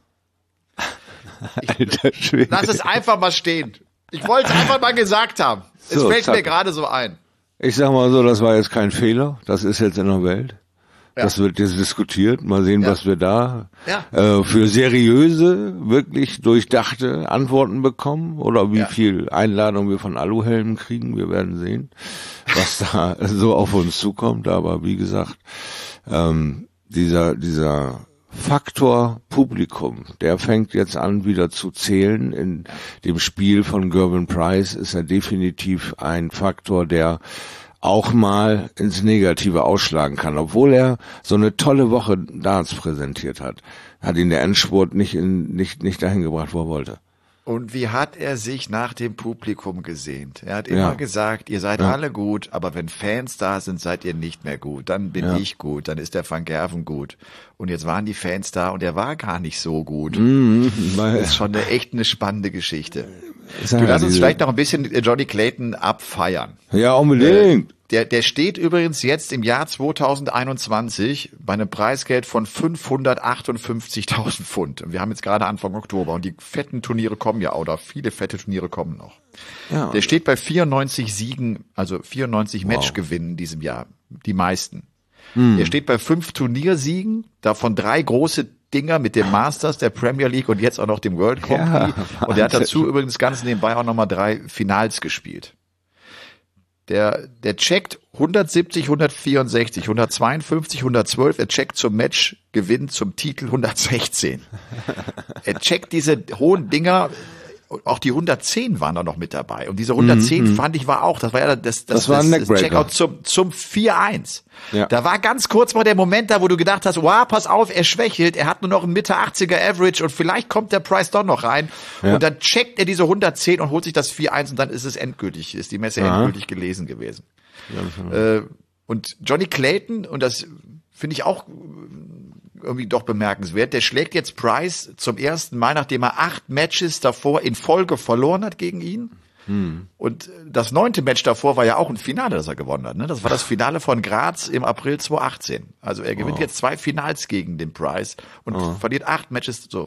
Alter Schwede. Lass es einfach mal stehen. Ich wollte es einfach mal gesagt haben. Es so, fällt zack. mir gerade so ein. Ich sag mal so, das war jetzt kein Fehler. Das ist jetzt in der Welt. Ja. Das wird jetzt diskutiert. Mal sehen, ja. was wir da ja. äh, für seriöse, wirklich durchdachte Antworten bekommen, oder wie ja. viel Einladung wir von Aluhelmen kriegen. Wir werden sehen, was da so auf uns zukommt. Aber wie gesagt, ähm, dieser dieser Faktor Publikum, der fängt jetzt an wieder zu zählen. In dem Spiel von Gervin Price ist er definitiv ein Faktor, der auch mal ins Negative ausschlagen kann. Obwohl er so eine tolle Woche Darts präsentiert hat, hat ihn der Endspurt nicht in, nicht, nicht dahin gebracht, wo er wollte. Und wie hat er sich nach dem Publikum gesehnt? Er hat immer ja. gesagt, ihr seid ja. alle gut, aber wenn Fans da sind, seid ihr nicht mehr gut. Dann bin ja. ich gut, dann ist der Van Gerven gut. Und jetzt waren die Fans da und er war gar nicht so gut. Mhm, das ist schon eine echt eine spannende Geschichte. Du lass uns vielleicht noch ein bisschen Johnny Clayton abfeiern. Ja, unbedingt. Äh, Der, der steht übrigens jetzt im Jahr zweitausendeinundzwanzig bei einem Preisgeld von fünfhundertachtundfünfzigtausend Pfund. Und wir haben jetzt gerade Anfang Oktober und die fetten Turniere kommen ja, oder viele fette Turniere kommen noch. Ja. Der steht bei vierundneunzig Siegen, also vierundneunzig wow. Matchgewinnen in diesem Jahr, die meisten. Hm. Er steht bei fünf Turniersiegen, davon drei große Dinger mit dem Masters, der Premier League und jetzt auch noch dem World Grand Prix. Ja, und er hat dazu übrigens ganz nebenbei auch nochmal drei Finals gespielt. Der, der checkt hundertsiebzig, hundertvierundsechzig, hundertzweiundfünfzig, hundertzwölf, er checkt zum Match, gewinnt zum Titel hundertsechzehn. Er checkt diese hohen Dinger, auch die hundertzehn waren da noch mit dabei. Und diese hundertzehn mm-hmm. fand ich war auch, das war ja das, das, das, war ein das, das Checkout zum, zum vier eins. Ja. Da war ganz kurz mal der Moment da, wo du gedacht hast, wow, pass auf, er schwächelt, er hat nur noch einen Mitte achtziger Average und vielleicht kommt der Price doch noch rein. Ja. Und dann checkt er diese hundertzehn und holt sich das vier eins und dann ist es endgültig, ist die Messe Aha. endgültig gelesen gewesen. Ja, äh, und Johnny Clayton, und das finde ich auch irgendwie doch bemerkenswert, der schlägt jetzt Price zum ersten Mal, nachdem er acht Matches davor in Folge verloren hat gegen ihn. Hm. Und das neunte Match davor war ja auch ein Finale, das er gewonnen hat. Ne? Das war das Finale von Graz im April zweitausendachtzehn. Also er gewinnt oh. jetzt zwei Finals gegen den Price und oh. verliert acht Matches. So,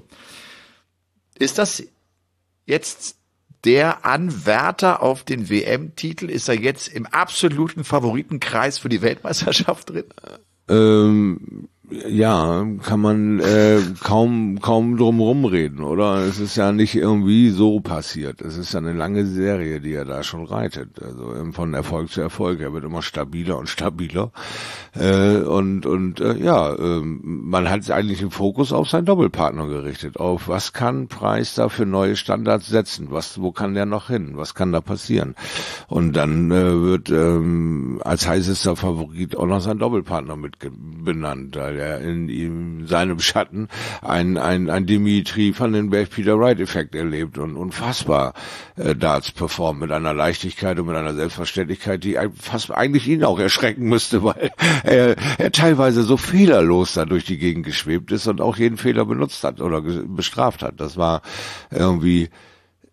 ist das jetzt der Anwärter auf den W M-Titel? Ist er jetzt im absoluten Favoritenkreis für die Weltmeisterschaft drin? Ähm, ja, kann man äh, kaum kaum drum rumreden, oder? Es ist ja nicht irgendwie so passiert. Es ist ja eine lange Serie, die er da schon reitet. Also von Erfolg zu Erfolg. Er wird immer stabiler und stabiler. Äh, und und äh, ja, äh, man hat eigentlich den Fokus auf seinen Doppelpartner gerichtet. Auf was kann Price da für neue Standards setzen? Was, wo kann der noch hin? Was kann da passieren? Und dann äh, wird ähm, als heißester Favorit auch noch sein Doppelpartner mit benannt, weil er in ihm, seinem Schatten ein, ein, ein Dimitri van den Berg-Peter-Wright-Effekt erlebt und unfassbar äh, Darts performt mit einer Leichtigkeit und mit einer Selbstverständlichkeit, die fast eigentlich ihn auch erschrecken müsste, weil er, er teilweise so fehlerlos da durch die Gegend geschwebt ist und auch jeden Fehler benutzt hat oder bestraft hat. Das war irgendwie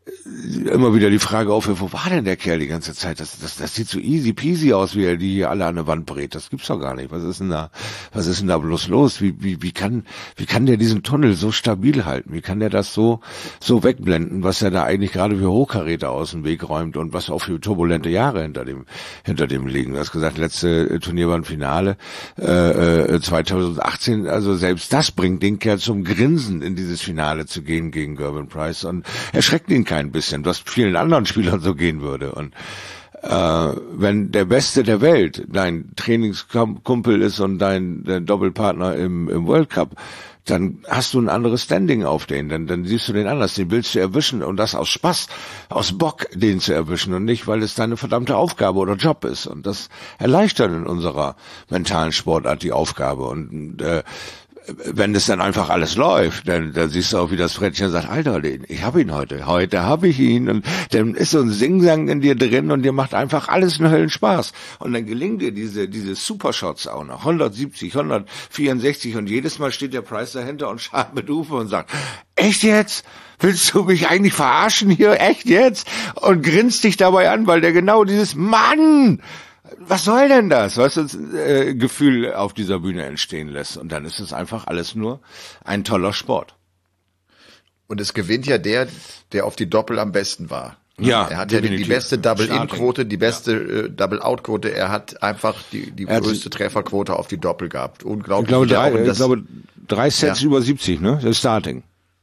immer wieder die Frage auf, wo war denn der Kerl die ganze Zeit? Das, das, das sieht so easy peasy aus, wie er die hier alle an der Wand brät. Das gibt's doch gar nicht. Was ist denn da, was ist denn da bloß los? Wie, wie, wie kann, wie kann der diesen Tunnel so stabil halten? Wie kann der das so, so wegblenden, was er da eigentlich gerade für Hochkaräter aus dem Weg räumt und was auch für turbulente Jahre hinter dem, hinter dem liegen? Du hast gesagt, letzte Turnier war ein Finale, äh, zweitausendachtzehn, also selbst das bringt den Kerl zum Grinsen, in dieses Finale zu gehen gegen Gervin Price und erschreckt ihn kein bisschen, was vielen anderen Spielern so gehen würde. Und äh, wenn der Beste der Welt dein Trainingskumpel ist und dein, dein Doppelpartner im, im World Cup, dann hast du ein anderes Standing auf den, dann, dann siehst du den anders, den willst du erwischen und das aus Spaß, aus Bock, den zu erwischen und nicht, weil es deine verdammte Aufgabe oder Job ist. Und das erleichtert in unserer mentalen Sportart die Aufgabe. Und äh, wenn es dann einfach alles läuft, dann, dann siehst du auch, wie das Frettchen sagt, Alter, ich habe ihn heute, heute habe ich ihn. Und dann ist so ein Singsang in dir drin und dir macht einfach alles einen Höllenspaß. Und dann gelingen dir diese diese Supershots auch noch, hundertsiebzig, hundertvierundsechzig und jedes Mal steht der Price dahinter und schaut mit Ufe und sagt, echt jetzt? Willst du mich eigentlich verarschen hier? Echt jetzt? Und grinst dich dabei an, weil der genau dieses Mann, was soll denn das? Was das äh, Gefühl auf dieser Bühne entstehen lässt. Und dann ist es einfach alles nur ein toller Sport. Und es gewinnt ja der, der auf die Doppel am besten war. Ja, er hat ja die, die beste Double-In-Quote, die beste ja. äh, Double-Out-Quote. Er hat einfach die, die größte Trefferquote auf die Doppel gehabt. Unglaublich. Ich glaube, drei, auch, ich glaube drei Sets ja. über siebzig, ne? Das Starting.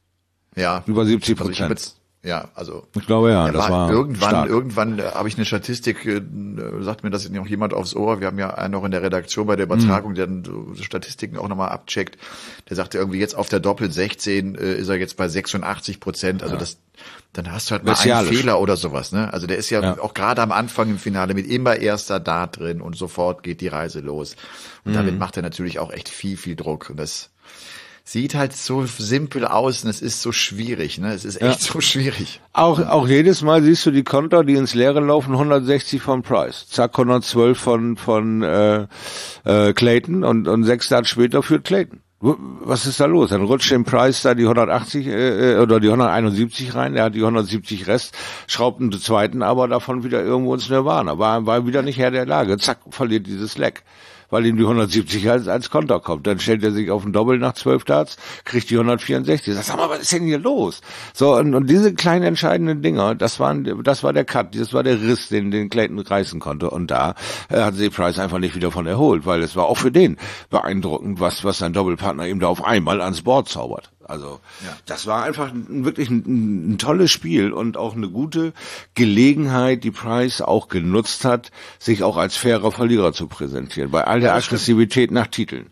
Ja. Über siebzig Prozent. Also Ja, also ich glaube ja, das war, war irgendwann stark. irgendwann äh, habe ich eine Statistik, äh, sagt mir das noch jemand aufs Ohr. Wir haben ja einen noch in der Redaktion bei der Übertragung, der dann so Statistiken auch nochmal abcheckt. Der sagte irgendwie jetzt auf der Doppel sechzehn äh, ist er jetzt bei sechsundachtzig Prozent. Also ja. das, dann hast du halt mal einen Fehler oder sowas, ne? Also der ist ja, ja. auch gerade am Anfang im Finale mit immer erster Dart drin und sofort geht die Reise los. Und mhm. damit macht er natürlich auch echt viel viel Druck und das sieht halt so simpel aus und es ist so schwierig, ne? Es ist echt ja. so schwierig. Auch, auch jedes Mal siehst du die Konter, die ins Leere laufen, hundertsechzig von Price. Zack, hundertzwölf von, von, äh, äh, Clayton und, und sechs Darts später führt Clayton. Was ist da los? Dann rutscht dem Price da die hundertachtzig, äh, oder die hunderteinundsiebzig rein, der hat die hundertsiebzig Rest, schraubt einen zweiten aber davon wieder irgendwo ins Nirvana. War, war wieder nicht Herr der Lage. Zack, verliert dieses Leck, weil ihm die hundertsiebzig als, als Konter kommt. Dann stellt er sich auf den Doppel nach zwölf Darts, kriegt die hundertvierundsechzig. Sag mal, was ist denn hier los? So, und, und diese kleinen entscheidenden Dinger, das waren, das war der Cut, das war der Riss, den, den Clayton reißen konnte. Und da äh, hat sich Price einfach nicht wieder von erholt, weil es war auch für den beeindruckend, was, was sein Doppelpartner ihm da auf einmal ans Board zaubert. Also ja. das war einfach ein, wirklich ein, ein tolles Spiel und auch eine gute Gelegenheit, die Price auch genutzt hat, sich auch als fairer Verlierer zu präsentieren, bei all der ja, Aggressivität stimmt. nach Titeln.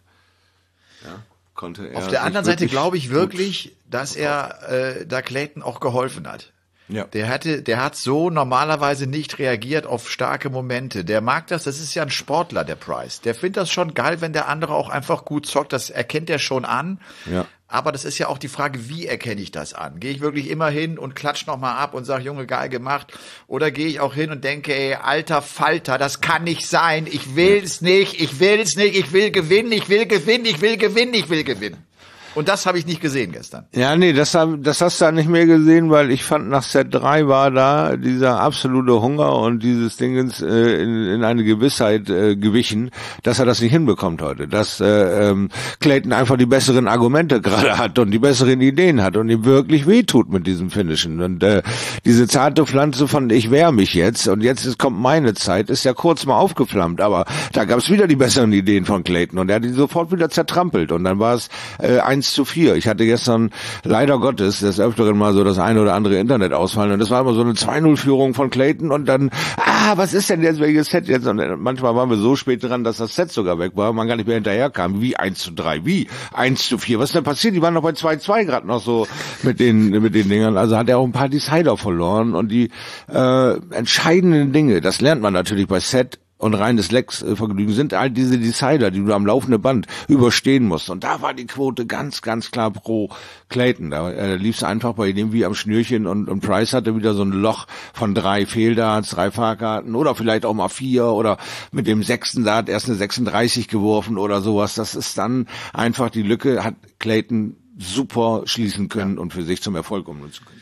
Ja, konnte er Auf der anderen Seite glaube ich wirklich, dass er äh, da Clayton auch geholfen hat. Ja. Der hatte, der hat so normalerweise nicht reagiert auf starke Momente. Der mag das, das ist ja ein Sportler, der Price. Der findet das schon geil, wenn der andere auch einfach gut zockt. Das erkennt er schon an. Ja. Aber das ist ja auch die Frage, wie erkenne ich das an? Gehe ich wirklich immer hin und klatsch nochmal ab und sage, Junge, geil gemacht? Oder gehe ich auch hin und denke, ey, alter Falter, das kann nicht sein. Ich will's nicht, ich will's nicht, ich will gewinnen, ich will gewinnen, ich will gewinnen, ich will gewinnen. Und das habe ich nicht gesehen gestern. Ja, nee, das, das hast du da nicht mehr gesehen, weil ich fand, nach Set drei war da dieser absolute Hunger und dieses Dingens äh, in, in eine Gewissheit äh, gewichen, dass er das nicht hinbekommt heute. Dass äh, ähm, Clayton einfach die besseren Argumente gerade hat und die besseren Ideen hat und ihm wirklich wehtut mit diesem Finishen. Und äh, diese zarte Pflanze von ich wehr mich jetzt und jetzt ist, kommt meine Zeit, ist ja kurz mal aufgeflammt, aber da gab es wieder die besseren Ideen von Clayton und er hat ihn sofort wieder zertrampelt und dann war es äh, ein eins zu vier. Ich hatte gestern leider Gottes des Öfteren mal so das eine oder andere Internet ausfallen und das war immer so eine zwei null Führung von Clayton und dann, ah, was ist denn jetzt, welches Set jetzt? Und manchmal waren wir so spät dran, dass das Set sogar weg war, man gar nicht mehr hinterherkam. Wie eins zu drei? Wie eins zu vier? Was ist denn passiert? Die waren noch bei zwei zu zwei gerade noch so mit den, mit den Dingern. Also hat er auch ein paar Decider verloren und die äh, entscheidenden Dinge, das lernt man natürlich bei Set und reines Lex-Vergnügen sind all diese Decider, die du am laufenden Band überstehen musst. Und da war die Quote ganz, ganz klar pro Clayton. Da äh, lief es einfach bei dem wie am Schnürchen und, und Price hatte wieder so ein Loch von drei Fehldarts, drei Fahrkarten oder vielleicht auch mal vier oder mit dem sechsten Dart erst eine sechsunddreißig geworfen oder sowas. Das ist dann einfach die Lücke, hat Clayton super schließen können ja. und für sich zum Erfolg umnutzen können.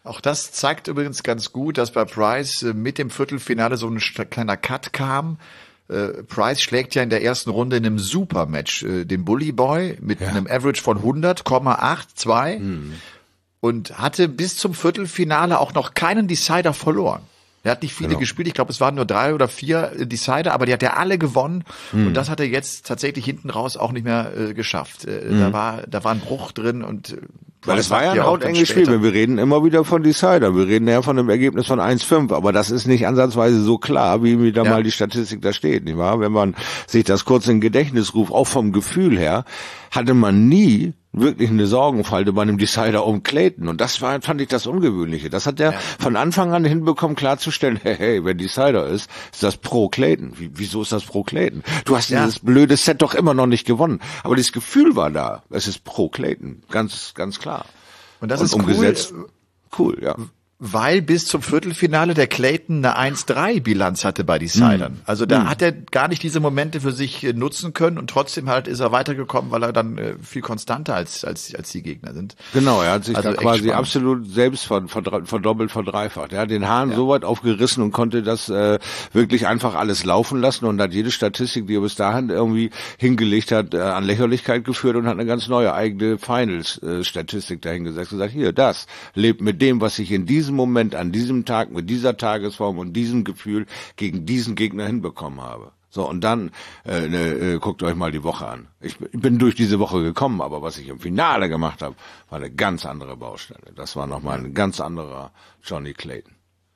Auch das zeigt übrigens ganz gut, dass bei Price äh, mit dem Viertelfinale so ein kleiner Cut kam. Äh, Price schlägt ja in der ersten Runde in einem Supermatch äh, den Bully Boy mit ja. einem Average von hundert Komma achtundzwanzig mhm. und hatte bis zum Viertelfinale auch noch keinen Decider verloren. Er hat nicht viele genau. gespielt, ich glaube, es waren nur drei oder vier Decider, aber die hat er alle gewonnen mhm. und das hat er jetzt tatsächlich hinten raus auch nicht mehr äh, geschafft. Äh, mhm. Da war da war ein Bruch drin und äh, weil es war ja ein hautenges Spiel. Wir reden immer wieder von Decider. Wir reden ja von einem Ergebnis von eins fünf. Aber das ist nicht ansatzweise so klar, wie wieder ja. mal die Statistik da steht, nicht wahr? Wenn man sich das kurz in Gedächtnis ruft, auch vom Gefühl her, hatte man nie wirklich eine Sorgenfalte bei einem Decider um Clayton. Und das war, fand ich das Ungewöhnliche. Das hat er ja. von Anfang an hinbekommen, klarzustellen, hey, hey, wenn Decider ist, ist das pro Clayton. Wie, wieso ist das pro Clayton? Du hast ja. dieses blöde Set doch immer noch nicht gewonnen. Aber das Gefühl war da. Es ist pro Clayton. Ganz, ganz klar. Und das Und ist umgesetzt. Cool, cool, ja. Weil bis zum Viertelfinale der Clayton eine eins drei Bilanz hatte bei Decidern. Mhm. Also da mhm. hat er gar nicht diese Momente für sich nutzen können und trotzdem halt ist er weitergekommen, weil er dann äh, viel konstanter als als als die Gegner sind. Genau, er hat sich also da quasi spannend. absolut selbst verdoppelt, verdreifacht. Er hat den Hahn ja. so weit aufgerissen und konnte das äh, wirklich einfach alles laufen lassen und hat jede Statistik, die er bis dahin irgendwie hingelegt hat, äh, an Lächerlichkeit geführt und hat eine ganz neue eigene Finals-Statistik dahingesetzt und gesagt, hier, das lebt mit dem, was ich in diesem Moment, an diesem Tag, mit dieser Tagesform und diesem Gefühl gegen diesen Gegner hinbekommen habe. So, und dann äh, äh, guckt euch mal die Woche an. Ich bin durch diese Woche gekommen, aber was ich im Finale gemacht habe, war eine ganz andere Baustelle. Das war nochmal ein ganz anderer Johnny Clayton.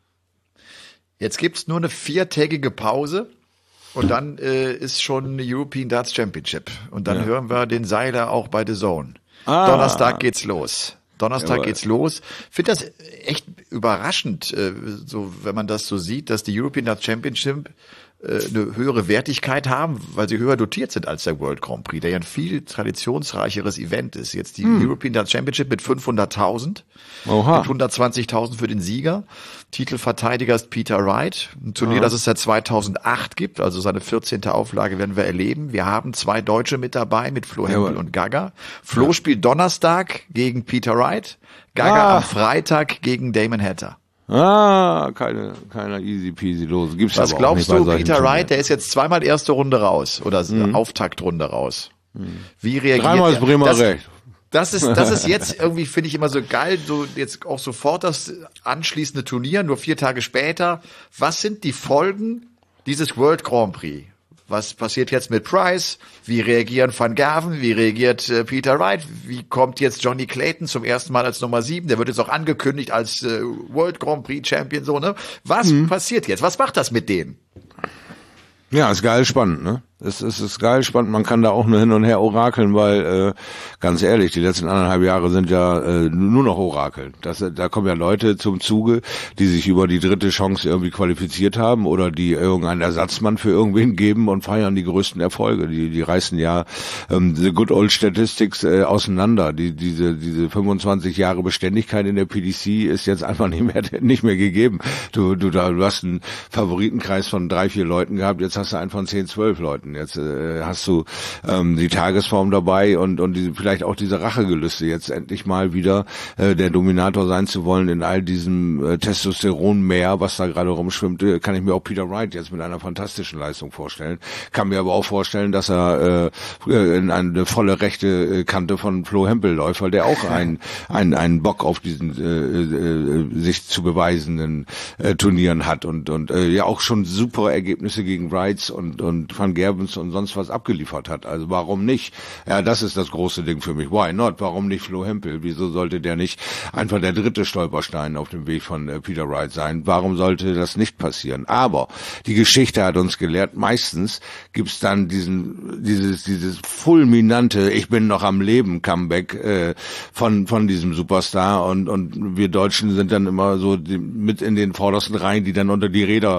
Jetzt gibt's nur eine viertägige Pause und dann äh, ist schon eine European Darts Championship. Und dann ja. hören wir den Seiler auch bei The Zone. Ah. Donnerstag geht's los. Donnerstag Jawohl. geht's los. Ich finde das echt überraschend, äh, so wenn man das so sieht, dass die European Darts Championship äh, eine höhere Wertigkeit haben, weil sie höher dotiert sind als der World Grand Prix, der ja ein viel traditionsreicheres Event ist. Jetzt die hm. European Darts Championship mit fünfhunderttausend, mit hundertzwanzigtausend für den Sieger. Titelverteidiger ist Peter Wright, ein Turnier, Aha. das es seit zweitausendacht gibt, also seine vierzehnte Auflage werden wir erleben. Wir haben zwei Deutsche mit dabei, mit Flo Hempel und Gaga. Flo ja. spielt Donnerstag gegen Peter Wright, Gaga ah. am Freitag gegen Damon Hatter. Ah, keine, keine easy peasy Lose. Gibt's Was aber glaubst auch nicht du, Peter Wright, der ist jetzt zweimal erste Runde raus oder mhm. Auftaktrunde raus. Mhm. Wie reagiert Dreimal er? ist Bremer das, recht. Das ist, das ist jetzt irgendwie, finde ich immer so geil, so jetzt auch sofort das anschließende Turnier, nur vier Tage später. Was sind die Folgen dieses World Grand Prix? Was passiert jetzt mit Price? Wie reagieren Van Gerven? Wie reagiert äh, Peter Wright? Wie kommt jetzt Johnny Clayton zum ersten Mal als Nummer sieben? Der wird jetzt auch angekündigt als äh, World Grand Prix Champion, so, ne? Was mhm. passiert jetzt? Was macht das mit denen? Ja, ist geil spannend, ne? Es, es ist geil spannend, man kann da auch nur hin und her orakeln, weil, äh, ganz ehrlich, die letzten anderthalb Jahre sind ja äh, nur noch Orakel. Das, da kommen ja Leute zum Zuge, die sich über die dritte Chance irgendwie qualifiziert haben oder die irgendeinen Ersatzmann für irgendwen geben und feiern die größten Erfolge. Die, die reißen ja ähm, the good old statistics äh, auseinander. Die, diese, diese fünfundzwanzig Jahre Beständigkeit in der P D C ist jetzt einfach nicht mehr, nicht mehr gegeben. Du, du, da, du hast einen Favoritenkreis von drei, vier Leuten gehabt, jetzt hast du einen von zehn, zwölf Leuten. Jetzt äh, hast du ähm, die Tagesform dabei und und die, vielleicht auch diese Rachegelüste, jetzt endlich mal wieder äh, der Dominator sein zu wollen in all diesem äh, Testosteronmeer, was da gerade rumschwimmt, äh, kann ich mir auch Peter Wright jetzt mit einer fantastischen Leistung vorstellen. Kann mir aber auch vorstellen, dass er äh, in eine volle rechte Kante von Flo Hempel läuft, weil der auch einen einen einen Bock auf diesen äh, äh, sich zu beweisenden äh, Turnieren hat und und äh, ja auch schon super Ergebnisse gegen Wrights und und Van Gervens und sonst was abgeliefert hat. Also warum nicht? Ja, das ist das große Ding für mich. Why not? Warum nicht Flo Hempel? Wieso sollte der nicht einfach der dritte Stolperstein auf dem Weg von äh, Peter Wright sein? Warum sollte das nicht passieren? Aber die Geschichte hat uns gelehrt, meistens gibt's dann diesen dieses dieses fulminante Ich bin noch am Leben Comeback äh, von von diesem Superstar und und wir Deutschen sind dann immer so die, mit in den vordersten Reihen, die dann unter die Räder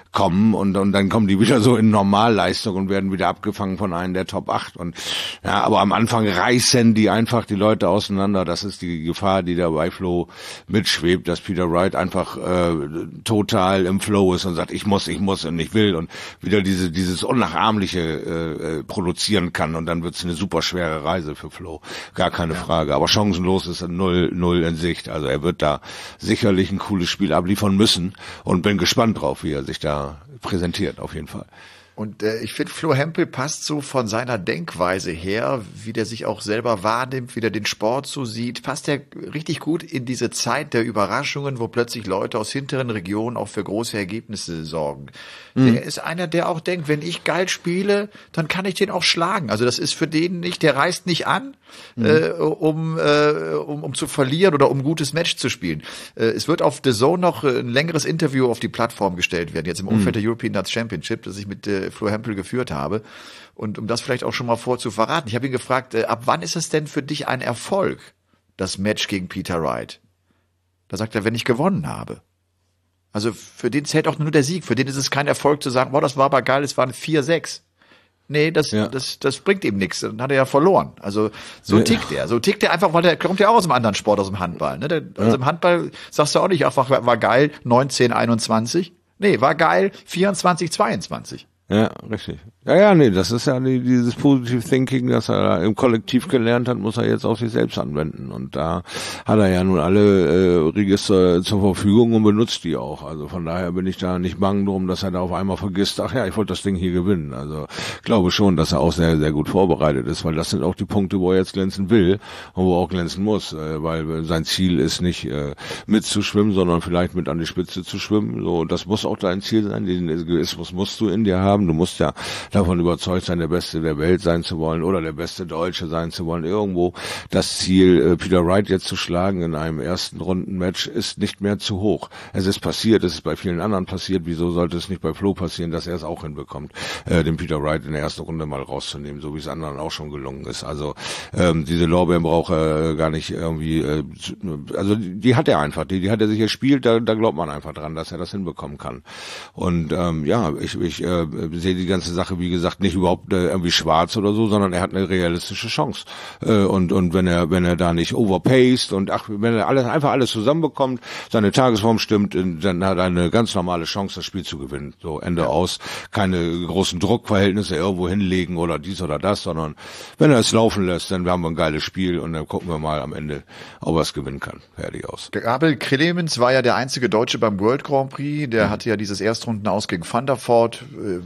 kommen und, und dann kommen die wieder so in Normalleistung und werden wieder abgefangen von einem der Top acht. Und ja, aber am Anfang reißen die einfach die Leute auseinander. Das ist die Gefahr, die da bei Flo mitschwebt, dass Peter Wright einfach äh, total im Flow ist und sagt, ich muss, ich muss und ich will und wieder diese dieses Unnachahmliche äh, produzieren kann und dann wird's eine super schwere Reise für Flo. Gar keine ja. Frage. Aber chancenlos ist null, null in Sicht. Also er wird da sicherlich ein cooles Spiel abliefern müssen und bin gespannt drauf, wie er sich da präsentiert, auf jeden Fall. Und äh, ich finde, Flo Hempel passt so von seiner Denkweise her, wie der sich auch selber wahrnimmt, wie der den Sport so sieht, passt er richtig gut in diese Zeit der Überraschungen, wo plötzlich Leute aus hinteren Regionen auch für große Ergebnisse sorgen. Mhm. Der ist einer, der auch denkt, wenn ich geil spiele, dann kann ich den auch schlagen. Also das ist für den nicht, der reißt nicht an, mhm. äh, um, äh, um um zu verlieren oder um ein gutes Match zu spielen. Äh, es wird auf The Zone noch ein längeres Interview auf die Plattform gestellt werden, jetzt im Umfeld mhm. der European Darts Championship, das ich mit äh, Flo Hempel geführt habe. Und um das vielleicht auch schon mal vorzuverraten, ich habe ihn gefragt, äh, ab wann ist es denn für dich ein Erfolg, das Match gegen Peter Wright? Da sagt er, wenn ich gewonnen habe. Also für den zählt auch nur der Sieg. Für den ist es kein Erfolg zu sagen, wow, das war aber geil, es waren vier sechs. Nee, das, ja. das, das bringt ihm nichts. Dann hat er ja verloren. Also so ja. tickt er. So tickt er einfach, weil der kommt ja auch aus einem anderen Sport, aus dem Handball. Ne? Der, ja. Also im Handball sagst du auch nicht einfach, war geil, neunzehn einundzwanzig. Nee, war geil, vierundzwanzig zweiundzwanzig. Ja, richtig. Ja, ja, nee, das ist ja die, dieses Positive Thinking, das er im Kollektiv gelernt hat, muss er jetzt auf sich selbst anwenden. Und da hat er ja nun alle äh, Register zur Verfügung und benutzt die auch. Also von daher bin ich da nicht bang drum, dass er da auf einmal vergisst, ach ja, ich wollte das Ding hier gewinnen. Also ich glaube schon, dass er auch sehr, sehr gut vorbereitet ist, weil das sind auch die Punkte, wo er jetzt glänzen will und wo er auch glänzen muss. Äh, weil sein Ziel ist nicht äh, mitzuschwimmen, sondern vielleicht mit an die Spitze zu schwimmen. So, das muss auch dein Ziel sein. Den Egoismus musst du in dir haben. Du musst ja davon überzeugt sein, der Beste der Welt sein zu wollen oder der beste Deutsche sein zu wollen. Irgendwo das Ziel, Peter Wright jetzt zu schlagen in einem ersten Rundenmatch, ist nicht mehr zu hoch. Es ist passiert, es ist bei vielen anderen passiert. Wieso sollte es nicht bei Flo passieren, dass er es auch hinbekommt, äh, den Peter Wright in der ersten Runde mal rauszunehmen, so wie es anderen auch schon gelungen ist. Also ähm, diese Lorbeeren braucht er gar nicht irgendwie, äh, also die hat er einfach, die, die hat er sich erspielt, da, da glaubt man einfach dran, dass er das hinbekommen kann. Und ähm, ja, ich, ich äh, sehe die ganze Sache, wie gesagt, nicht überhaupt äh, irgendwie schwarz oder so, sondern er hat eine realistische Chance. Äh, und und wenn er wenn er da nicht overpaced und ach, wenn er alles einfach alles zusammenbekommt, seine Tagesform stimmt, dann hat er eine ganz normale Chance, das Spiel zu gewinnen. So, Ende ja. aus. Keine großen Druckverhältnisse irgendwo hinlegen oder dies oder das, sondern wenn er es laufen lässt, dann haben wir ein geiles Spiel und dann gucken wir mal am Ende, ob er es gewinnen kann. Fertig aus. Abel Clemens war ja der einzige Deutsche beim World Grand Prix. Der mhm. hatte ja dieses Erstrundenaus gegen Van der Voort. Äh,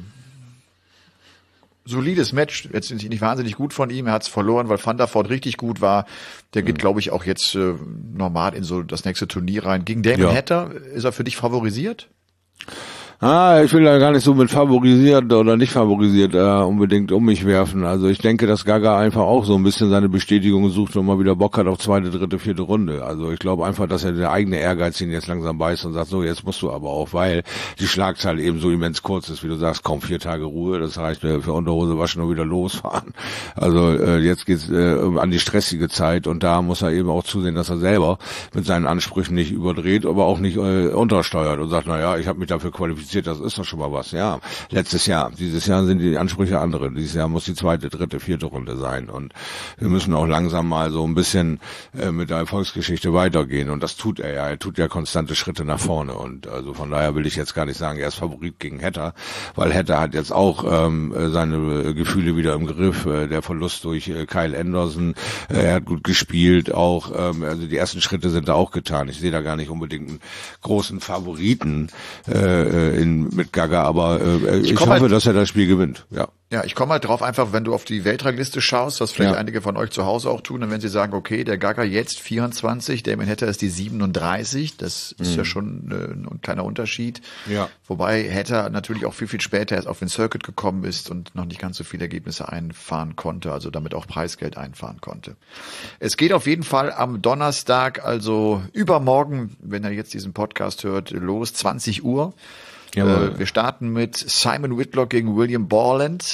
solides Match, jetzt nicht wahnsinnig gut von ihm, er hat es verloren, weil Van der Voort richtig gut war. Der geht, mhm. glaube ich, auch jetzt äh, normal in so das nächste Turnier rein. Gegen Damon ja. Hatter, ist er für dich favorisiert? Ah, ich will da gar nicht so mit favorisiert oder nicht favorisiert äh, unbedingt um mich werfen. Also ich denke, dass Gaga einfach auch so ein bisschen seine Bestätigung sucht und mal wieder Bock hat auf zweite, dritte, vierte Runde. Also ich glaube einfach, dass er der eigene Ehrgeiz ihn jetzt langsam beißt und sagt, so jetzt musst du aber auch, weil die Schlagzahl eben so immens kurz ist, wie du sagst, kaum vier Tage Ruhe. Das reicht äh, für Unterhose waschen und wieder losfahren. Also äh, jetzt geht's äh, an die stressige Zeit und da muss er eben auch zusehen, dass er selber mit seinen Ansprüchen nicht überdreht, aber auch nicht äh, untersteuert und sagt, na ja, ich habe mich dafür qualifiziert, das ist doch schon mal was. Ja, letztes Jahr, dieses Jahr sind die Ansprüche andere. Dieses Jahr muss die zweite, dritte, vierte Runde sein und wir müssen auch langsam mal so ein bisschen äh, mit der Erfolgsgeschichte weitergehen und das tut er ja. Er tut ja konstante Schritte nach vorne und also von daher will ich jetzt gar nicht sagen, er ist Favorit gegen Hatter, weil Hatter hat jetzt auch ähm, seine Gefühle wieder im Griff. Äh, der Verlust durch äh, Kyle Anderson, äh, er hat gut gespielt, auch ähm, also die ersten Schritte sind da auch getan. Ich sehe da gar nicht unbedingt einen großen Favoriten äh, in, mit Gaga, aber äh, ich, ich hoffe, halt, dass er das Spiel gewinnt. Ja. Ja, ich komme halt drauf einfach, wenn du auf die Weltrangliste schaust, was vielleicht ja. einige von euch zu Hause auch tun, und wenn sie sagen, okay, der Gaga jetzt vierundzwanzig, Damon Hatter ist die siebenunddreißig, das ist mhm. ja schon äh, ein kleiner Unterschied. Ja. Wobei Hatter natürlich auch viel, viel später erst auf den Circuit gekommen ist und noch nicht ganz so viele Ergebnisse einfahren konnte, also damit auch Preisgeld einfahren konnte. Es geht auf jeden Fall am Donnerstag, also übermorgen, wenn ihr jetzt diesen Podcast hört, los, zwanzig Uhr. Jawohl. Wir starten mit Simon Whitlock gegen William Borland.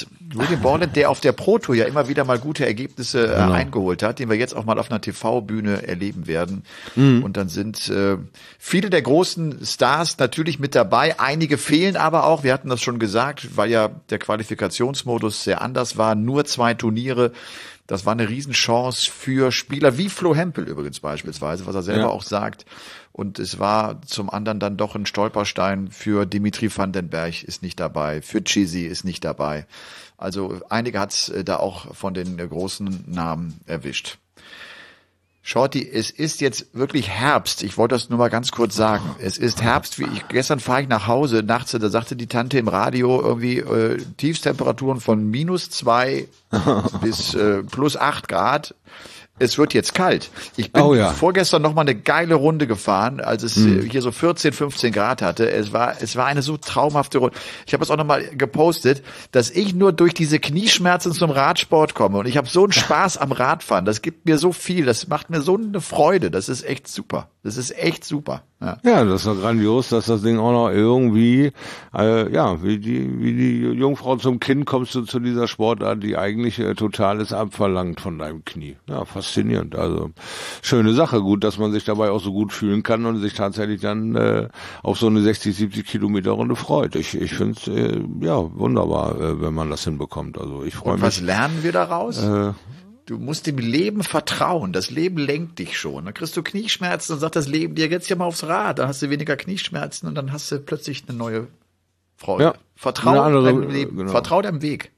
Borland. William Borland, der auf der Pro Tour ja immer wieder mal gute Ergebnisse äh, genau. eingeholt hat, den wir jetzt auch mal auf einer T V-Bühne erleben werden. Mhm. Und dann sind äh, viele der großen Stars natürlich mit dabei. Einige fehlen aber auch. Wir hatten das schon gesagt, weil ja der Qualifikationsmodus sehr anders war. Nur zwei Turniere. Das war eine Riesenchance für Spieler wie Flo Hempel übrigens beispielsweise, was er selber ja. auch sagt. Und es war zum anderen dann doch ein Stolperstein für Dimitri van den Berg ist nicht dabei, für Chizzy ist nicht dabei. Also einige hat's da auch von den großen Namen erwischt. Shorty, es ist jetzt wirklich Herbst. Ich wollte das nur mal ganz kurz sagen. Es ist Herbst. Wie ich gestern fahre ich nach Hause nachts. Da sagte die Tante im Radio irgendwie äh, Tiefstemperaturen von minus zwei bis äh, plus acht Grad. Es wird jetzt kalt. Ich bin oh ja. vorgestern noch mal eine geile Runde gefahren, als es hm. hier so vierzehn, fünfzehn Grad hatte. Es war, es war eine so traumhafte Runde. Ich habe es auch noch mal gepostet, dass ich nur durch diese Knieschmerzen zum Radsport komme. Und ich habe so einen Spaß am Radfahren. Das gibt mir so viel. Das macht mir so eine Freude. Das ist echt super. Das ist echt super. Ja, ja, das ist doch grandios, dass das Ding auch noch irgendwie, äh, ja, wie die, wie die Jungfrau zum Kind kommst du zu dieser Sportart, die eigentlich äh, totales abverlangt von deinem Knie. Ja, faszinierend. Also schöne Sache. Gut, dass man sich dabei auch so gut fühlen kann und sich tatsächlich dann äh, auf so eine sechzig, siebzig Kilometer Runde freut. Ich, ich finde es äh, ja wunderbar, äh, wenn man das hinbekommt. Also ich freue mich. Und was lernen wir daraus? Äh, Du musst dem Leben vertrauen. Das Leben lenkt dich schon. Dann kriegst du Knieschmerzen und sagt das Leben dir, jetzt ja mal aufs Rad. Dann hast du weniger Knieschmerzen und dann hast du plötzlich eine neue Freude. Ja, Vertrau deinem Leben. Genau. Vertrau deinem Weg.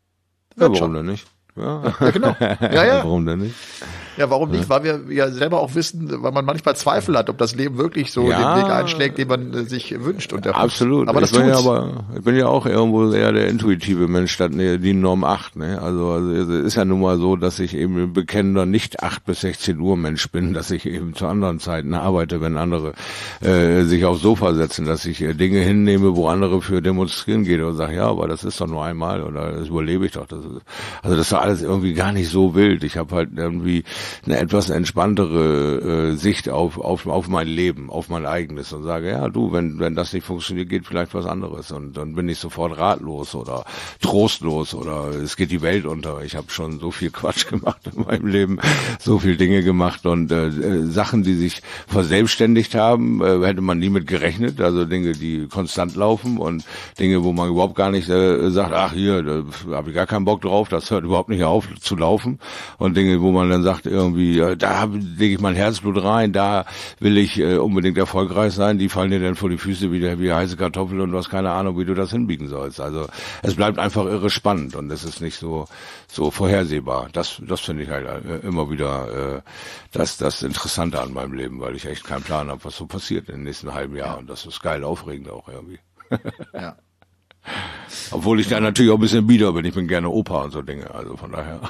Ja, warum schon. denn nicht? Ja. ja, genau. Ja, ja. Warum denn nicht? Ja, warum nicht? Weil wir ja selber auch wissen, weil man manchmal Zweifel hat, ob das Leben wirklich so ja, den Weg einschlägt, den man äh, sich wünscht. Und der absolut. Aber das ich bin tut's. ja aber, ich bin ja auch irgendwo eher der intuitive Mensch statt die Norm acht. Ne? Also, also es ist ja nun mal so, dass ich eben ein bekennender nicht acht bis sechzehn Uhr Mensch bin, dass ich eben zu anderen Zeiten arbeite, wenn andere äh, sich aufs Sofa setzen, dass ich äh, Dinge hinnehme, wo andere für demonstrieren gehen und sage, ja, aber das ist doch nur einmal oder das überlebe ich doch. Das ist, also das ist doch alles irgendwie gar nicht so wild. Ich habe halt irgendwie eine etwas entspanntere äh, Sicht auf auf auf mein Leben, auf mein eigenes und sage, ja du, wenn wenn das nicht funktioniert, geht vielleicht was anderes und dann bin ich sofort ratlos oder trostlos oder es geht die Welt unter. Ich habe schon so viel Quatsch gemacht in meinem Leben, so viel Dinge gemacht und äh, Sachen, die sich verselbstständigt haben, äh, hätte man nie mit gerechnet. Also Dinge, die konstant laufen und Dinge, wo man überhaupt gar nicht äh, sagt, ach hier, da habe ich gar keinen Bock drauf, das hört überhaupt nicht auf zu laufen und Dinge, wo man dann sagt, irgendwie, da lege ich mein Herzblut rein, da will ich äh, unbedingt erfolgreich sein, die fallen dir dann vor die Füße wie, der, wie heiße Kartoffel und du hast keine Ahnung, wie du das hinbiegen sollst. Also es bleibt einfach irre spannend und es ist nicht so so vorhersehbar. Das das finde ich halt äh, immer wieder äh, das das Interessante an meinem Leben, weil ich echt keinen Plan habe, was so passiert in den nächsten halben Jahr. Ja. Und das ist geil aufregend auch irgendwie. Ja. Obwohl ich da natürlich auch ein bisschen bieder bin. Ich bin gerne Opa und so Dinge. Also von daher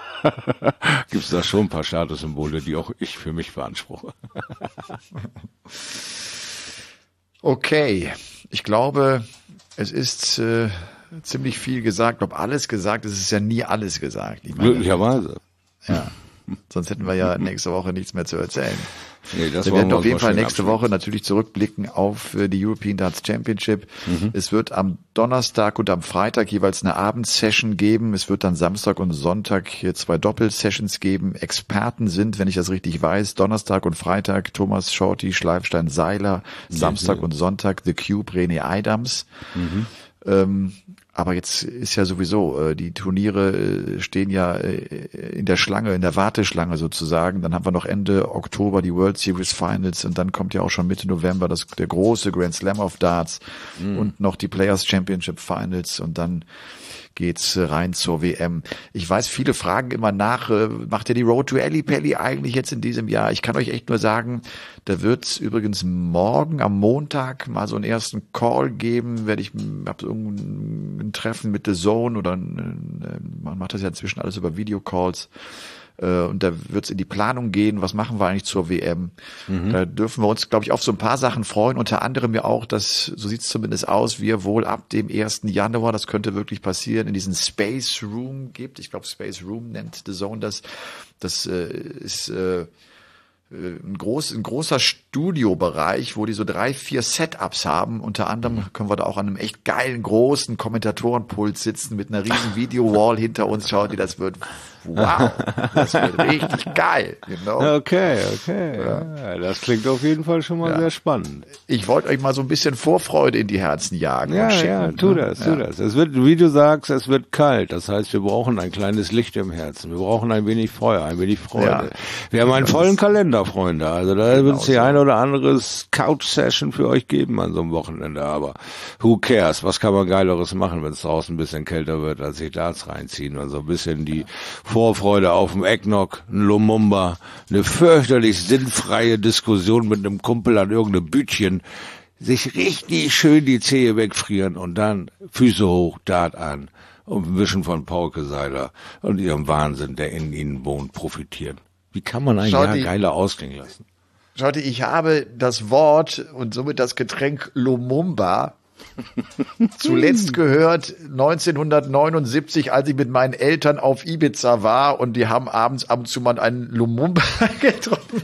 gibt es da schon ein paar Statussymbole, die auch ich für mich beanspruche. Okay, ich glaube, es ist äh, ziemlich viel gesagt. Ob alles gesagt ist, ist ja nie alles gesagt. Ich meine, glücklicherweise. Ja, sonst hätten wir ja nächste Woche nichts mehr zu erzählen. Nee, das wir werden auf jeden Fall nächste abschließen. Woche natürlich zurückblicken auf die European Darts Championship. Mhm. Es wird am Donnerstag und am Freitag jeweils eine Abendsession geben. Es wird dann Samstag und Sonntag hier zwei Doppelsessions geben. Experten sind, wenn ich das richtig weiß, Donnerstag und Freitag Thomas Shorty, Schleifstein, Seiler. Mhm. Samstag und Sonntag The Cube, René Adams. Mhm. Ähm, aber jetzt ist ja sowieso, äh, die Turniere äh, stehen ja äh, in der Schlange, in der Warteschlange sozusagen. Dann haben wir noch Ende Oktober die World Series Finals und dann kommt ja auch schon Mitte November das der große Grand Slam of Darts mhm. und noch die Players Championship Finals und dann geht's rein zur W M. Ich weiß, viele fragen immer nach, äh, macht ihr die Road to Ellipelli eigentlich jetzt in diesem Jahr? Ich kann euch echt nur sagen, da wird's übrigens morgen am Montag mal so einen ersten Call geben, werde ich, hab irgendein Treffen mit The Zone oder ein, man macht das ja inzwischen alles über Videocalls. Und da wird es in die Planung gehen, was machen wir eigentlich zur W M. Mhm. Da dürfen wir uns, glaube ich, auf so ein paar Sachen freuen, unter anderem ja auch, dass, so sieht es zumindest aus, wir wohl ab dem ersten Januar, das könnte wirklich passieren, in diesen Space Room gibt. Ich glaube, Space Room nennt The Zone das. Das äh, ist äh, ein, groß, ein großer Studiobereich, wo die so drei, vier Setups haben. Unter anderem können wir da auch an einem echt geilen, großen Kommentatorenpult sitzen mit einer riesen Video-Wall hinter uns. Schaut ihr, das wird, wow, das wird richtig geil. Genau. Okay, okay. Ja. Ja, das klingt auf jeden Fall schon mal ja. sehr spannend. Ich wollte euch mal so ein bisschen Vorfreude in die Herzen jagen. Ja, und schicken, ja, tu ne? das, tu ja. das. Es wird, wie du sagst, es wird kalt. Das heißt, wir brauchen ein kleines Licht im Herzen. Wir brauchen ein wenig Feuer, ein wenig Freude. Ja. Wir haben einen vollen Kalender, Freunde. Also da genau wird es die so. eine oder andere Couch-Session für euch geben an so einem Wochenende. Aber who cares? Was kann man Geileres machen, wenn es draußen ein bisschen kälter wird, als sich Darts reinziehen und so ein bisschen die Vorfreude auf dem Eggnog, ein Lumumba, eine fürchterlich sinnfreie Diskussion mit einem Kumpel an irgendeinem Bütchen, sich richtig schön die Zehe wegfrieren und dann Füße hoch, Dart an und ein bisschen von Pauke Seiler und ihrem Wahnsinn, der in ihnen wohnt, profitieren. Wie kann man ein Jahr geiler ausklingen lassen? Schaut, ich habe das Wort und somit das Getränk Lumumba zuletzt gehört neunzehnhundertneunundsiebzig, als ich mit meinen Eltern auf Ibiza war und die haben abends ab und zu mal einen Lumumba getrunken.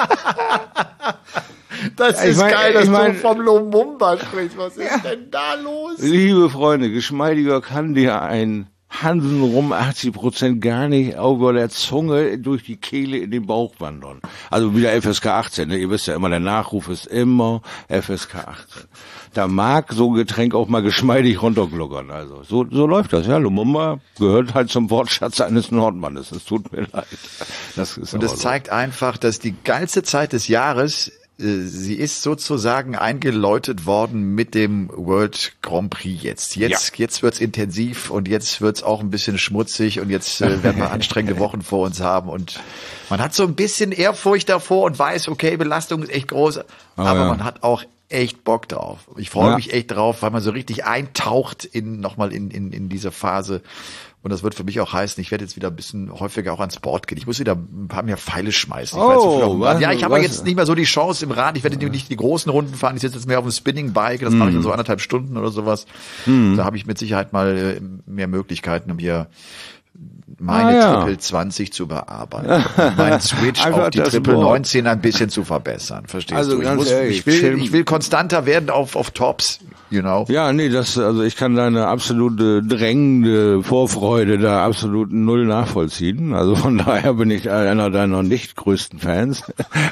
Das ja, ist mein, geil, dass mein, du vom Lumumba sprichst. Was ist ja. denn da los? Liebe Freunde, geschmeidiger kann dir ein Hansen rum achtzig Prozent gar nicht über der Zunge durch die Kehle in den Bauch wandern. Also wieder F S K achtzehn, ne? Ihr wisst ja immer, der Nachruf ist immer F S K achtzehn. Da mag so ein Getränk auch mal geschmeidig runtergluckern. Also so, so läuft das, ja. Lumumba gehört halt zum Wortschatz eines Nordmannes. Es tut mir leid. Das ist Und das so. zeigt einfach, dass die geilste Zeit des Jahres, sie ist sozusagen eingeläutet worden mit dem World Grand Prix jetzt. Jetzt, ja. jetzt wird's intensiv und jetzt wird's auch ein bisschen schmutzig und jetzt äh, werden wir anstrengende Wochen vor uns haben und man hat so ein bisschen Ehrfurcht davor und weiß, okay, Belastung ist echt groß, oh, aber ja. man hat auch echt Bock drauf. Ich freue ja. mich echt drauf, weil man so richtig eintaucht in nochmal in, in, in diese Phase. Und das wird für mich auch heißen, ich werde jetzt wieder ein bisschen häufiger auch ans Board gehen. Ich muss wieder ein paar mehr Pfeile schmeißen. Ich oh, so was, ja, ich habe jetzt nicht mehr so die Chance im Rad. Ich werde nicht die großen Runden fahren. Ich sitze jetzt mehr auf dem Spinning-Bike. Das hm. mache ich in so anderthalb Stunden oder sowas. Hm. Da habe ich mit Sicherheit mal mehr Möglichkeiten, um hier meine ah, ja. Triple zwanzig zu bearbeiten. Und meinen Switch auf die Triple neunzehn ein bisschen zu verbessern. Verstehst also du? Ich, muss, ehrlich, ich, will, ich will konstanter werden auf, auf Tops. You know? Ja, nee, das, also ich kann deine absolute drängende Vorfreude da absolut null nachvollziehen. Also von daher bin ich einer deiner nicht größten Fans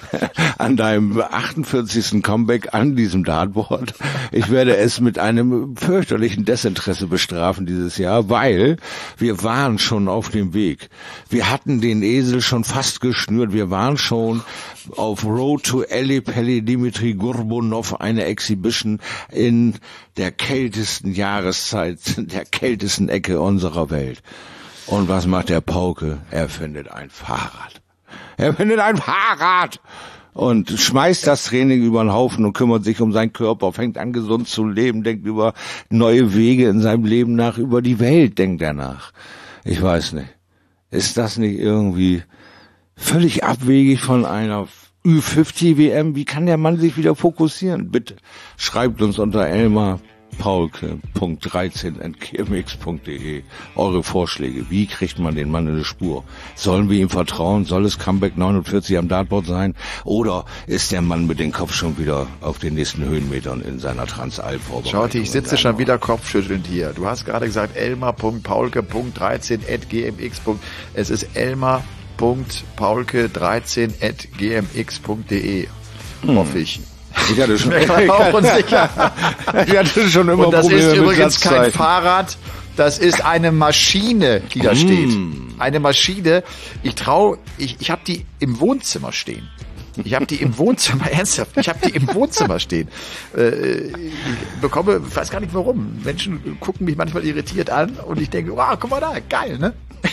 an deinem achtundvierzigsten Comeback an diesem Dartboard. Ich werde es mit einem fürchterlichen Desinteresse bestrafen dieses Jahr, weil wir waren schon auf dem Weg. Wir hatten den Esel schon fast geschnürt. Wir waren schon auf Road to Eli Pelli Dimitri Gorbunov, eine Exhibition in der kältesten Jahreszeit, der kältesten Ecke unserer Welt. Und was macht der Pauke? Er findet ein Fahrrad. Er findet ein Fahrrad! Und schmeißt das Training über den Haufen und kümmert sich um seinen Körper, fängt an gesund zu leben, denkt über neue Wege in seinem Leben nach, über die Welt denkt er nach. Ich weiß nicht. Ist das nicht irgendwie völlig abwegig von einer Ü fünfzig W M? Wie kann der Mann sich wieder fokussieren? Bitte schreibt uns unter elmar paulke punkt dreizehn at g m x punkt de eure Vorschläge. Wie kriegt man den Mann in die Spur? Sollen wir ihm vertrauen? Soll es Comeback neunundvierzig am Dartboard sein? Oder ist der Mann mit dem Kopf schon wieder auf den nächsten Höhenmetern in seiner Transalp-Vorbereitung? Schaut, ich sitze schon wieder kopfschüttelnd hier. Du hast gerade gesagt elmar punkt paulke punkt dreizehn at g m x. Es ist elmar punkt paulke dreizehn at g m x punkt de. Hm. Hoffe ich. Ich hatte schon, ich auch unsicher. Ich hatte schon immer Und das Probleme ist übrigens mit kein Fahrrad, das ist eine Maschine, die da steht. Mm. Eine Maschine. Ich trau, ich, ich habe die im Wohnzimmer stehen. Ich habe die im Wohnzimmer, ernsthaft, ich habe die im Wohnzimmer stehen. Äh, ich bekomme, ich weiß gar nicht warum, Menschen gucken mich manchmal irritiert an und ich denke, wow, guck mal da, geil, ne?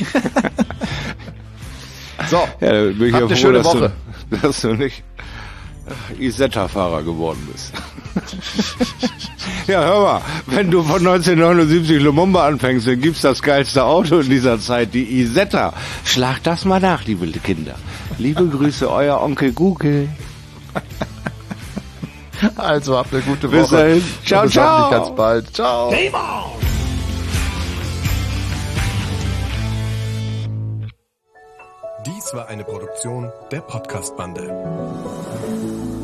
So, ja, da bin ich habt ja eine froh, schöne dass Woche. Du, dass du nicht Isetta-Fahrer geworden bist. Ja, hör mal, wenn du von neunzehnhundertneunundsiebzig Lumumba anfängst, dann gibt's das geilste Auto in dieser Zeit, die Isetta. Schlag das mal nach, liebe Kinder. Liebe Grüße, euer Onkel Google. Also, habt eine gute Woche. Bis dahin. Ciao, bis ciao. Ganz bald. Ciao. Game on! Dies war eine Produktion der Podcast-Bande.